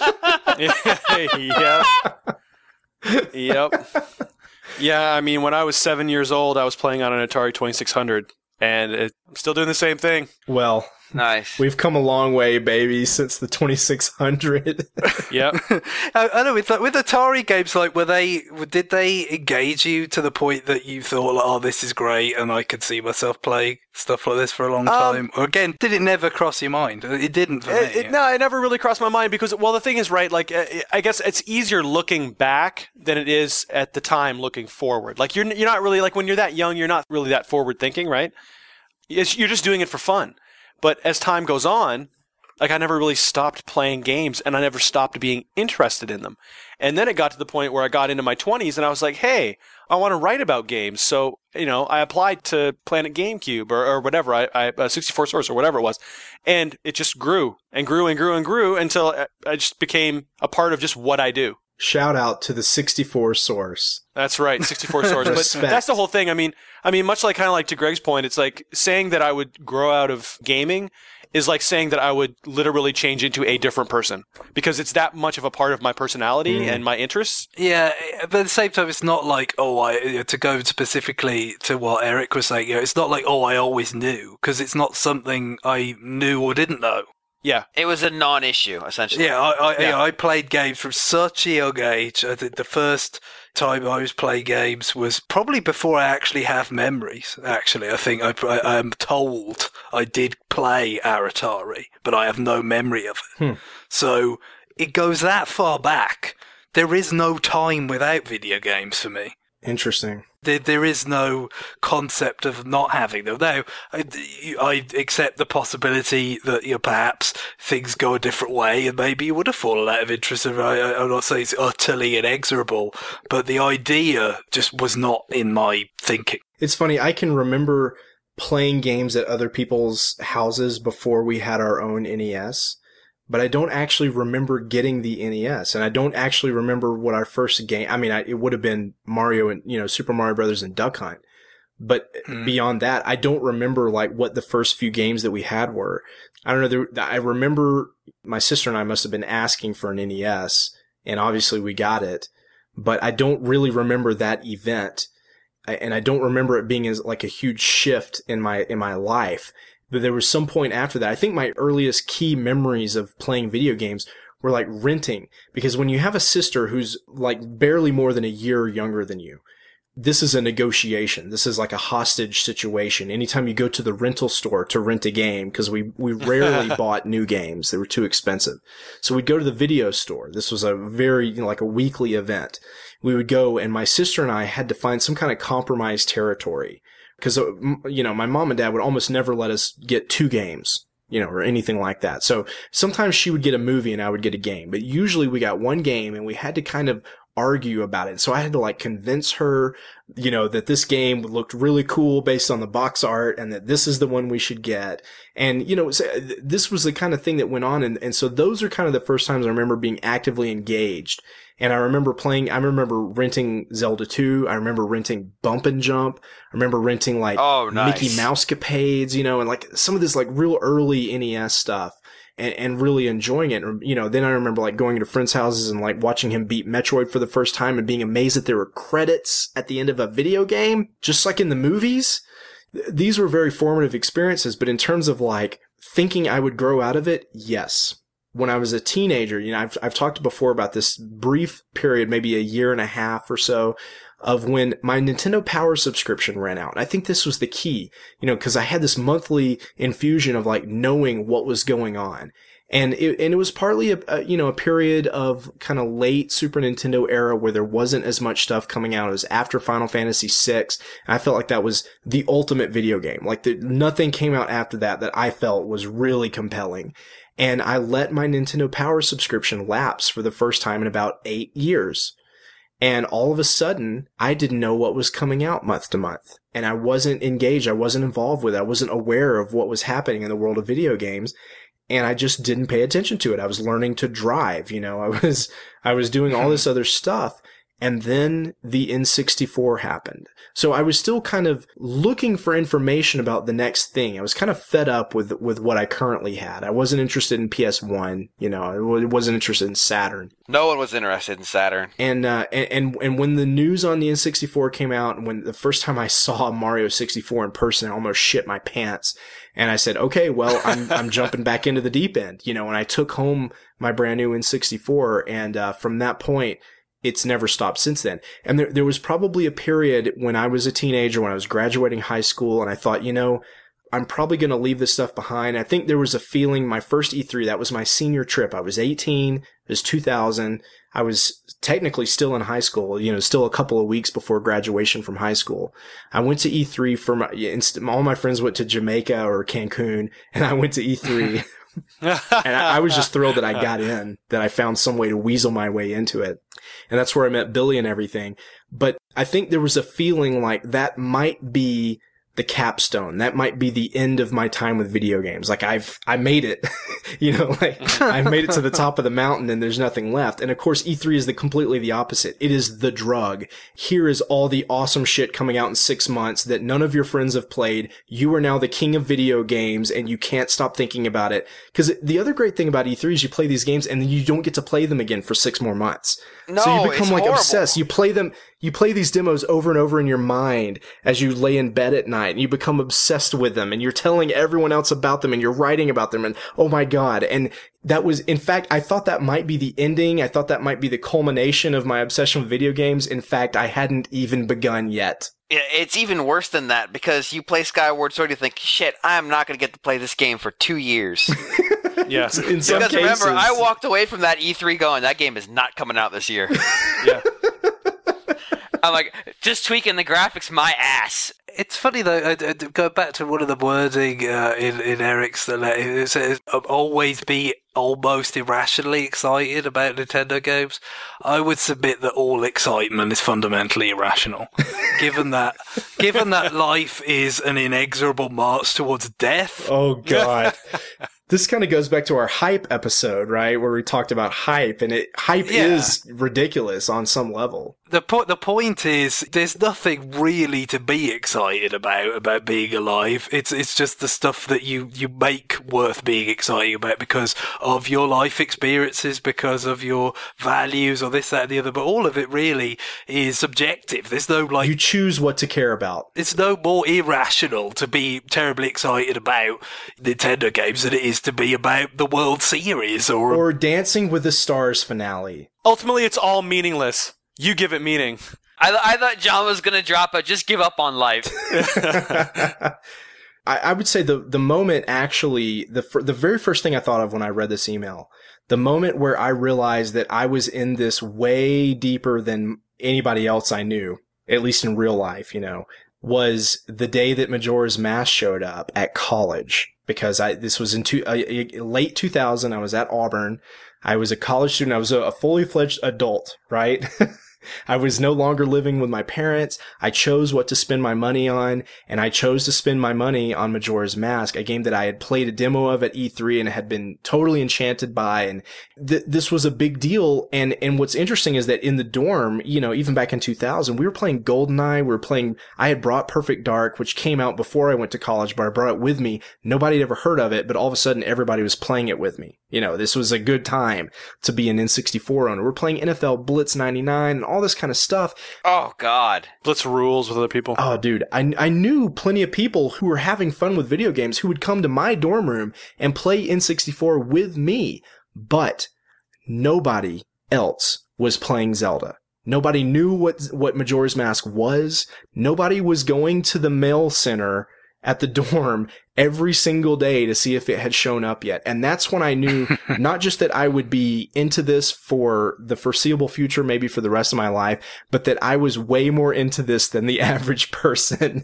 Yep. Yep. Yeah, I mean, when I was seven years old, I was playing on an Atari twenty-six hundred. And it, I'm still doing the same thing. Well, Nice. we've come a long way, baby, since the twenty-six hundred. Yep. I, I know with with Atari games, like, were they did they engage you to the point that you thought, like, oh, this is great, and I could see myself playing stuff like this for a long time? Um, or again, did it never cross your mind? It didn't for It, me. it, no, it never really crossed my mind because, well, the thing is, right, like, uh, I guess it's easier looking back than it is at the time looking forward. Like, you're you're not really, like, when you're that young, you're not really that forward thinking, right? It's, you're just doing it for fun. But as time goes on, like, I never really stopped playing games, and I never stopped being interested in them. And then it got to the point where I got into my twenties, and I was like, hey, I want to write about games. So, you know, I applied to Planet GameCube or, or whatever, I, I uh, sixty-four Source or whatever it was. And it just grew and grew and grew and grew until I just became a part of just what I do. Shout out to the sixty-four Source. That's right, sixty-four Source. But Respect. that's the whole thing. I mean, I mean, much like kind of like to Greg's point, it's like saying that I would grow out of gaming is like saying that I would literally change into a different person because it's that much of a part of my personality Mm. and my interests. Yeah, but at the same time, it's not like, oh, I to go specifically to what Eric was saying. You know, it's not like, oh, I always knew, because it's not something I knew or didn't know. Yeah. It was a non-issue, essentially. Yeah, I I, Yeah. I played games from such a young age. I think the first time I was playing games was probably before I actually have memories. Actually, I think I, I, I'm told I did play Atari, but I have no memory of it. Hmm. So it goes that far back. There is no time without video games for me. Interesting. There, there is no concept of not having them. Now, I, I accept the possibility that, you know, perhaps things go a different way and maybe you would have fallen out of interest. And I, I'm not saying it's utterly inexorable, but the idea just was not in my thinking. It's funny, I can remember playing games at other people's houses before we had our own N E S, but I don't actually remember getting the N E S, and I don't actually remember what our first game, I mean, I, it would have been Mario and, you know, Super Mario Brothers and Duck Hunt, but Mm. beyond that, I don't remember, like, what the first few games that we had were. I don't know, there, I remember my sister and I must have been asking for an N E S, and obviously we got it, but I don't really remember that event. And I don't remember it being as like a huge shift in my in my life. But there was some point after that. I think my earliest key memories of playing video games were like renting, because when you have a sister who's like barely more than a year younger than you, this is a negotiation. This is like a hostage situation. Anytime you go to the rental store to rent a game, because we we rarely bought new games, they were too expensive. So we'd go to the video store. This was a very, you know, like a weekly event. We would go, and my sister and I had to find some kind of compromised territory, because, you know, my mom and dad would almost never let us get two games, you know, or anything like that. So sometimes she would get a movie and I would get a game, but usually we got one game and we had to kind of argue about it. So I had to like convince her, you know, that this game looked really cool based on the box art and that this is the one we should get. And, you know, this was the kind of thing that went on. And, and so those are kind of the first times I remember being actively engaged. And I remember playing, I remember renting Zelda two. I remember renting Bump and Jump. I remember renting like Oh, nice. Mickey Mousecapades, you know, and like some of this like real early N E S stuff. And, and really enjoying it. You know, then I remember like going to friends' houses and like watching him beat Metroid for the first time and being amazed that there were credits at the end of a video game, just like in the movies. These were very formative experiences, but in terms of like thinking I would grow out of it, yes. When I was a teenager, you know, I've, I've talked before about this brief period, maybe a year and a half or so, of when my Nintendo Power subscription ran out. I think this was the key, you know, because I had this monthly infusion of like knowing what was going on. And it, and it was partly a, a, you know, a period of kind of late Super Nintendo era where there wasn't as much stuff coming out. It was after Final Fantasy six. And I felt like that was the ultimate video game. Like the, nothing came out after that that I felt was really compelling. And I let my Nintendo Power subscription lapse for the first time in about eight years. And all of a sudden, I didn't know what was coming out month to month. And I wasn't engaged. I wasn't involved with it. I wasn't aware of what was happening in the world of video games. And I just didn't pay attention to it. I was learning to drive, you know, I was, I was doing all this other stuff. And then the N sixty-four happened. So I was still kind of looking for information about the next thing. I was kind of fed up with, with what I currently had. I wasn't interested in P S one, you know, I wasn't interested in Saturn. No one was interested in Saturn. And, uh, and, and, and when the news on the N sixty-four came out, and when the first time I saw Mario sixty-four in person, I almost shit my pants. And I said, okay, well, I'm, I'm jumping back into the deep end, you know, and I took home my brand new N sixty-four. And, uh, from that point, it's never stopped since then. And there, there was probably a period when I was a teenager, when I was graduating high school, and I thought, you know, I'm probably going to leave this stuff behind. I think there was a feeling, my first E three, that was my senior trip. I was eighteen. It was two thousand. I was technically still in high school, you know, still a couple of weeks before graduation from high school. I went to E three for my, all my friends went to Jamaica or Cancun, and I went to E three. And I, I was just thrilled that I got in, that I found some way to weasel my way into it. And that's where I met Billy and everything. But I think there was a feeling like that might be the capstone. That might be the end of my time with video games. Like I've, I made it, you know, like I made it to the top of the mountain and there's nothing left. And of course, E three is the completely the opposite. It is the drug. Here is all the awesome shit coming out in six months that none of your friends have played. You are now the king of video games and you can't stop thinking about it. Cause the other great thing about E three is you play these games and then you don't get to play them again for six more months. No, so you become it's like horrible. obsessed. You play them, you play these demos over and over in your mind as you lay in bed at night and you become obsessed with them and you're telling everyone else about them and you're writing about them and oh my God. And that was, in fact, I thought that might be the ending. I thought that might be the culmination of my obsession with video games. In fact, I hadn't even begun yet. Yeah, it's even worse than that because you play Skyward Sword, you think, shit, I am not going to get to play this game for two years. Yes. In some Because cases, remember, I walked away from that E three going, that game is not coming out this year. Yeah. I'm like, just tweaking the graphics, my ass. It's funny though, uh, uh, go back to one of the wording uh, in, in Eric's letter, it says, always be almost irrationally excited about Nintendo games. I would submit that all excitement is fundamentally irrational. given that given that life is an inexorable march towards death. Oh, God. This kind of goes back to our hype episode, right? Where we talked about hype, and it hype Yeah. is ridiculous on some level. The po- the point is, there's nothing really to be excited about about being alive. It's it's just the stuff that you, you make worth being excited about because of your life experiences, because of your values, or this, that, and the other. But all of it really is subjective. There's no like You choose what to care about. it's no more irrational to be terribly excited about Nintendo games than it is to be about the World Series or, Or Dancing with the Stars finale. Ultimately, it's all meaningless. You give it meaning. I, I thought John was going to drop a just give up on life. I, I would say the the moment actually, the fir- the very first thing I thought of when I read this email, the moment where I realized that I was in this way deeper than anybody else I knew, at least in real life, you know, was the day that Majora's Mask showed up at college. Because I this was in two, uh, late two thousand, I was at Auburn. I was a college student. I was a, a fully fledged adult, right? I was no longer living with my parents. I chose what to spend my money on, and I chose to spend my money on Majora's Mask, a game that I had played a demo of at E three and had been totally enchanted by. And th- this was a big deal. And, and what's interesting is that in the dorm, you know, even back in two thousand, we were playing GoldenEye. We were playing, I had brought Perfect Dark, which came out before I went to college, but I brought it with me. Nobody had ever heard of it, but all of a sudden everybody was playing it with me. You know, this was a good time to be an N sixty-four owner. We're playing N F L Blitz ninety-nine and all this kind of stuff. Oh, God. Blitz rules with other people. Oh, dude, I, I knew plenty of people who were having fun with video games who would come to my dorm room and play N sixty-four with me, but nobody else was playing Zelda. Nobody knew what, what Majora's Mask was. Nobody was going to the mail center at the dorm every single day to see if it had shown up yet. And that's when I knew not just that I would be into this for the foreseeable future, maybe for the rest of my life, but that I was way more into this than the average person.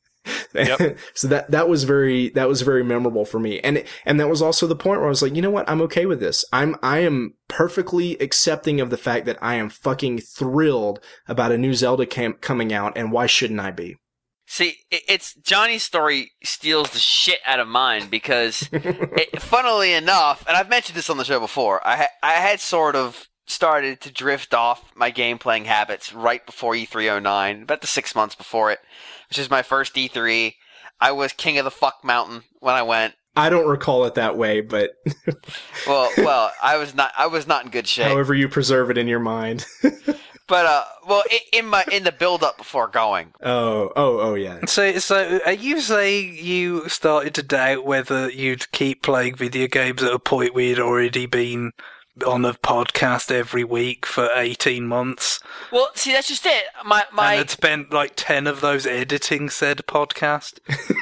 Yep. So that, that was very, that was very memorable for me. And, and that was also the point where I was like, you know what? I'm okay with this. I'm, I am perfectly accepting of the fact that I am fucking thrilled about a new Zelda camp coming out. And why shouldn't I be? See, it- it's Johnny's story steals the shit out of mine because, it, funnily enough, and I've mentioned this on the show before, I ha- I had sort of started to drift off my game playing habits right before E three oh nine, about the six months before it, which is my first E three. I was king of the fuck mountain when I went. I don't recall it that way, but well, well, I was not. I was not in good shape. However, you preserve it in your mind. But uh, well, in my in the build up before going. Oh, oh, oh, yeah. So, so are you saying you started to doubt whether you'd keep playing video games at a point where you'd already been on a podcast every week for eighteen months? Well, see, that's just it. My my and had spent like ten of those editing said podcast.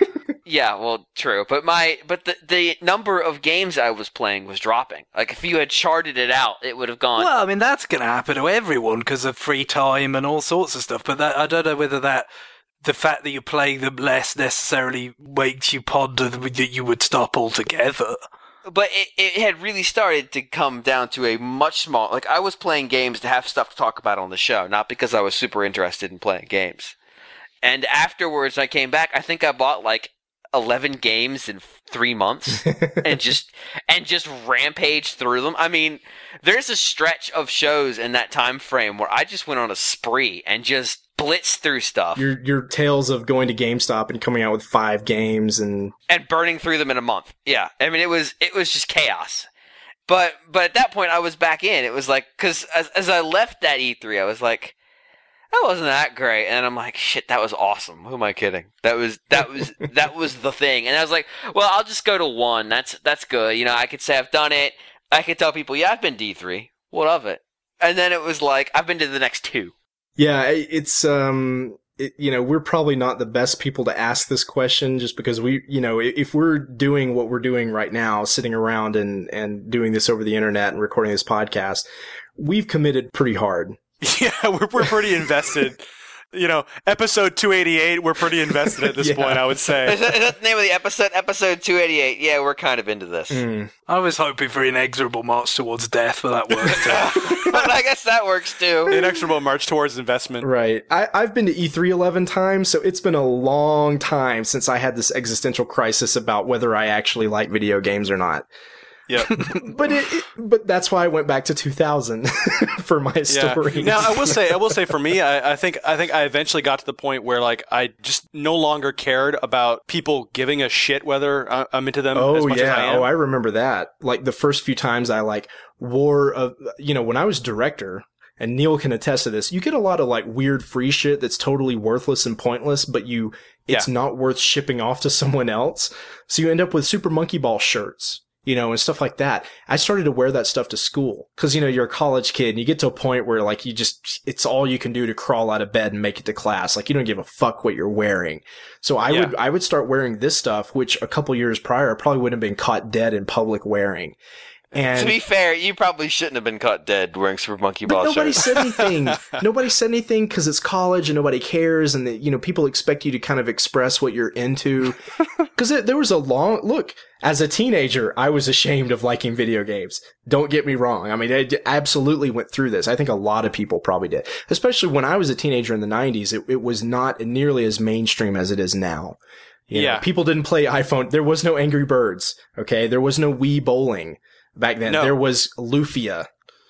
Yeah, well, true, but my but the the number of games I was playing was dropping. Like if you had charted it out, it would have gone. Well, I mean that's going to happen to everyone because of free time and all sorts of stuff. But that, I don't know whether that the fact that you play them less necessarily makes you ponder that you would stop altogether. But it, it had really started to come down to a much smaller. Like I was playing games to have stuff to talk about on the show, not because I was super interested in playing games. And afterwards, I came back. I think I bought like eleven games in three months and just and just rampaged through them. I mean, there's a stretch of shows in that time frame where I just went on a spree and just blitzed through stuff. Your your tales of going to GameStop and coming out with five games and and burning through them in a month. Yeah, I mean it was it was just chaos. But but at that point I was back in. It was like because as as I left that E three, I was like, that wasn't that great, and I'm like, shit, that was awesome. Who am I kidding? That was that was that was the thing. And I was like, well, I'll just go to one. That's that's good. You know, I could say I've done it. I could tell people, yeah, I've been D three. What of it? And then it was like, I've been to the next two. Yeah, it's um, it, you know, we're probably not the best people to ask this question, just because we, you know, if we're doing what we're doing right now, sitting around and and doing this over the internet and recording this podcast, we've committed pretty hard. Yeah, we're we're pretty invested. You know, episode two eighty-eight, we're pretty invested at this Yeah. point, I would say. Is that, is that the name of the episode? Episode two eighty-eight. Yeah, we're kind of into this. Mm. I was hoping for inexorable march towards death, but that worked out. But I guess that works too. Inexorable march towards investment. Right. I, I've been to E three eleven times, so it's been a long time since I had this existential crisis about whether I actually like video games or not. Yep. But it, it, but that's why I went back to two thousand for my story. Yeah. Now I will say, I will say, for me, I, I think, I think I eventually got to the point where like I just no longer cared about people giving a shit whether I- I'm into them Oh as much yeah. as I am. Oh, I remember that. Like the first few times I like wore a, you know, when I was director, and Neil can attest to this, you get a lot of like weird free shit that's totally worthless and pointless, but you, it's Yeah. not worth shipping off to someone else. So you end up with Super Monkey Ball shirts, you know, and stuff like that. I started to wear that stuff to school because, you know, you're a college kid and you get to a point where like you just, it's all you can do to crawl out of bed and make it to class. Like you don't give a fuck what you're wearing. So I Yeah. would, I would start wearing this stuff, which a couple years prior I probably wouldn't have been caught dead in public wearing. And To be fair, you probably shouldn't have been caught dead wearing Super Monkey But Ball nobody shirts. said anything. Nobody said anything because it's college and nobody cares, and the, you know people expect you to kind of express what you're into. Because there was a long look. As a teenager, I was ashamed of liking video games. Don't get me wrong. I mean, I d- absolutely went through this. I think a lot of people probably did. Especially when I was a teenager in the nineties, it, it was not nearly as mainstream as it is now. You know, Yeah. people didn't play iPhone. There was no Angry Birds. Okay, there was no Wii Bowling back then. No. There was Lufia.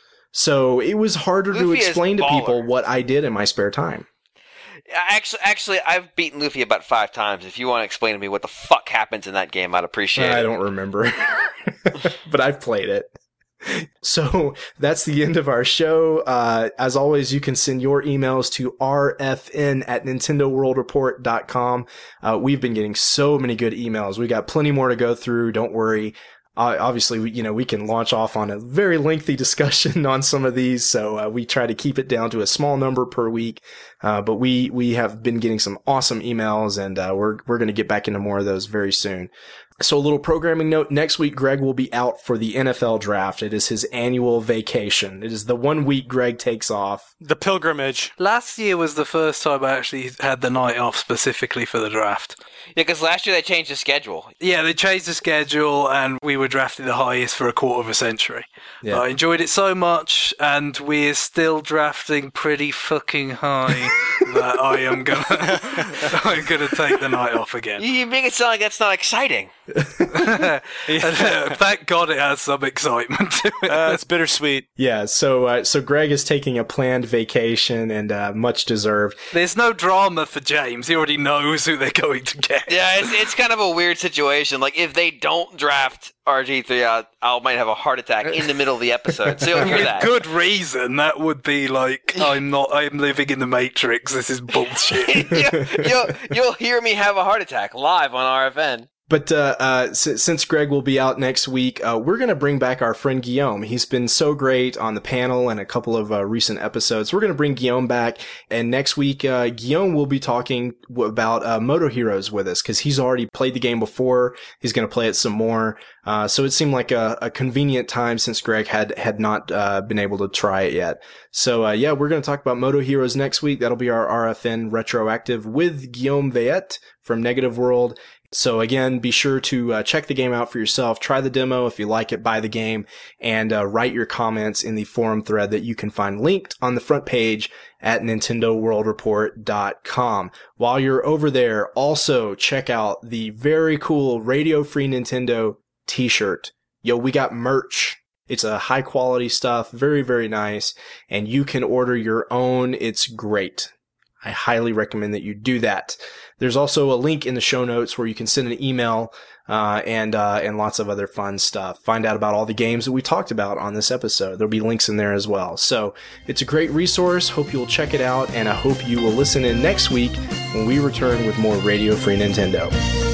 So it was harder to Lufia is explain to baller. people what I did in my spare time. Actually, actually, I've beaten Luffy about five times. If you want to explain to me what the fuck happens in that game, I'd appreciate I it. don't remember, but I've played it. So that's the end of our show. Uh, as always, you can send your emails to r f n at nintendo world report dot com. Uh, we've been getting so many good emails. We got plenty more to go through. Don't worry. Uh, obviously, we, you know, we can launch off on a very lengthy discussion on some of these. So, uh, we try to keep it down to a small number per week. Uh, but we, we have been getting some awesome emails and, uh, we're, we're going to get back into more of those very soon. So a little programming note. Next week, Greg will be out for the N F L draft. It is his annual vacation. It is the one week Greg takes off. The pilgrimage. Last year was the first time I actually had the night off specifically for the draft. Yeah, because last year they changed the schedule. Yeah, they changed the schedule, and we were drafted the highest for a quarter of a century. Yeah. I enjoyed it so much, and we're still drafting pretty fucking high that I am gonna, I'm gonna take the night off again. You make it sound like that's not exciting. And, uh, thank God it has some excitement to it. Uh, it's bittersweet. Yeah, so uh, so Greg is taking a planned vacation and uh, much deserved. There's no drama for James. He already knows who they're going to get. Yeah, it's it's kind of a weird situation. Like, if they don't draft R G three, I, I might have a heart attack in the middle of the episode. So you'll hear With that. good reason. That would be like, I'm not, I'm living in the Matrix. This is bullshit. you'll, you'll, you'll hear me have a heart attack live on R F N. But uh, uh, s- since Greg will be out next week, uh, we're going to bring back our friend Guillaume. He's been so great on the panel and a couple of uh, recent episodes. We're going to bring Guillaume back. And next week, uh, Guillaume will be talking w- about uh, Moto Heroes with us because he's already played the game before. He's going to play it some more. Uh, so it seemed like a, a convenient time since Greg had, had not uh, been able to try it yet. So, uh, yeah, we're going to talk about Moto Heroes next week. That'll be our R F N retroactive with Guillaume Veillette from Negative World. So again, be sure to uh, check the game out for yourself. Try the demo. If you like it, buy the game, and uh, write your comments in the forum thread that you can find linked on the front page at Nintendo World Report dot com. While you're over there, also check out the very cool Radio Free Nintendo t-shirt. Yo, we got merch. It's a high quality stuff, very, very nice, and you can order your own. It's great. I highly recommend that you do that. There's also a link in the show notes where you can send an email uh, and uh, and lots of other fun stuff. Find out about all the games that we talked about on this episode. There'll be links in there as well. So it's a great resource. Hope you'll check it out, and I hope you will listen in next week when we return with more Radio Free Nintendo.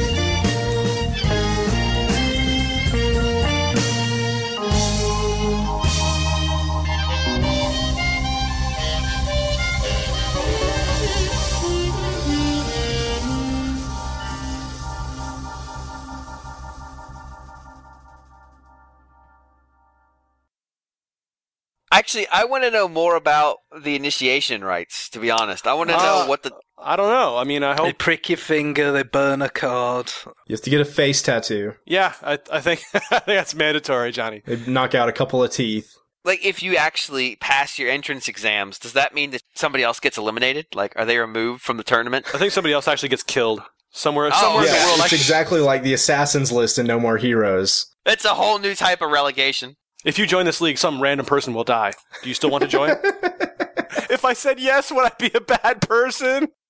Actually, I want to know more about the initiation rites, to be honest. I want to know Uh, what the... I don't know. I mean, I They hope. prick your finger, they burn a card. You have to get a face tattoo. Yeah, I, I think I think that's mandatory, Johnny. They knock out a couple of teeth. Like, if you actually pass your entrance exams, does that mean that somebody else gets eliminated? Like, are they removed from the tournament? I think somebody else actually gets killed somewhere. Oh, somewhere in okay. the world. It's I- exactly like the Assassin's List in No More Heroes. It's a whole new type of relegation. If you join this league, some random person will die. Do you still want to join? If I said yes, would I be a bad person?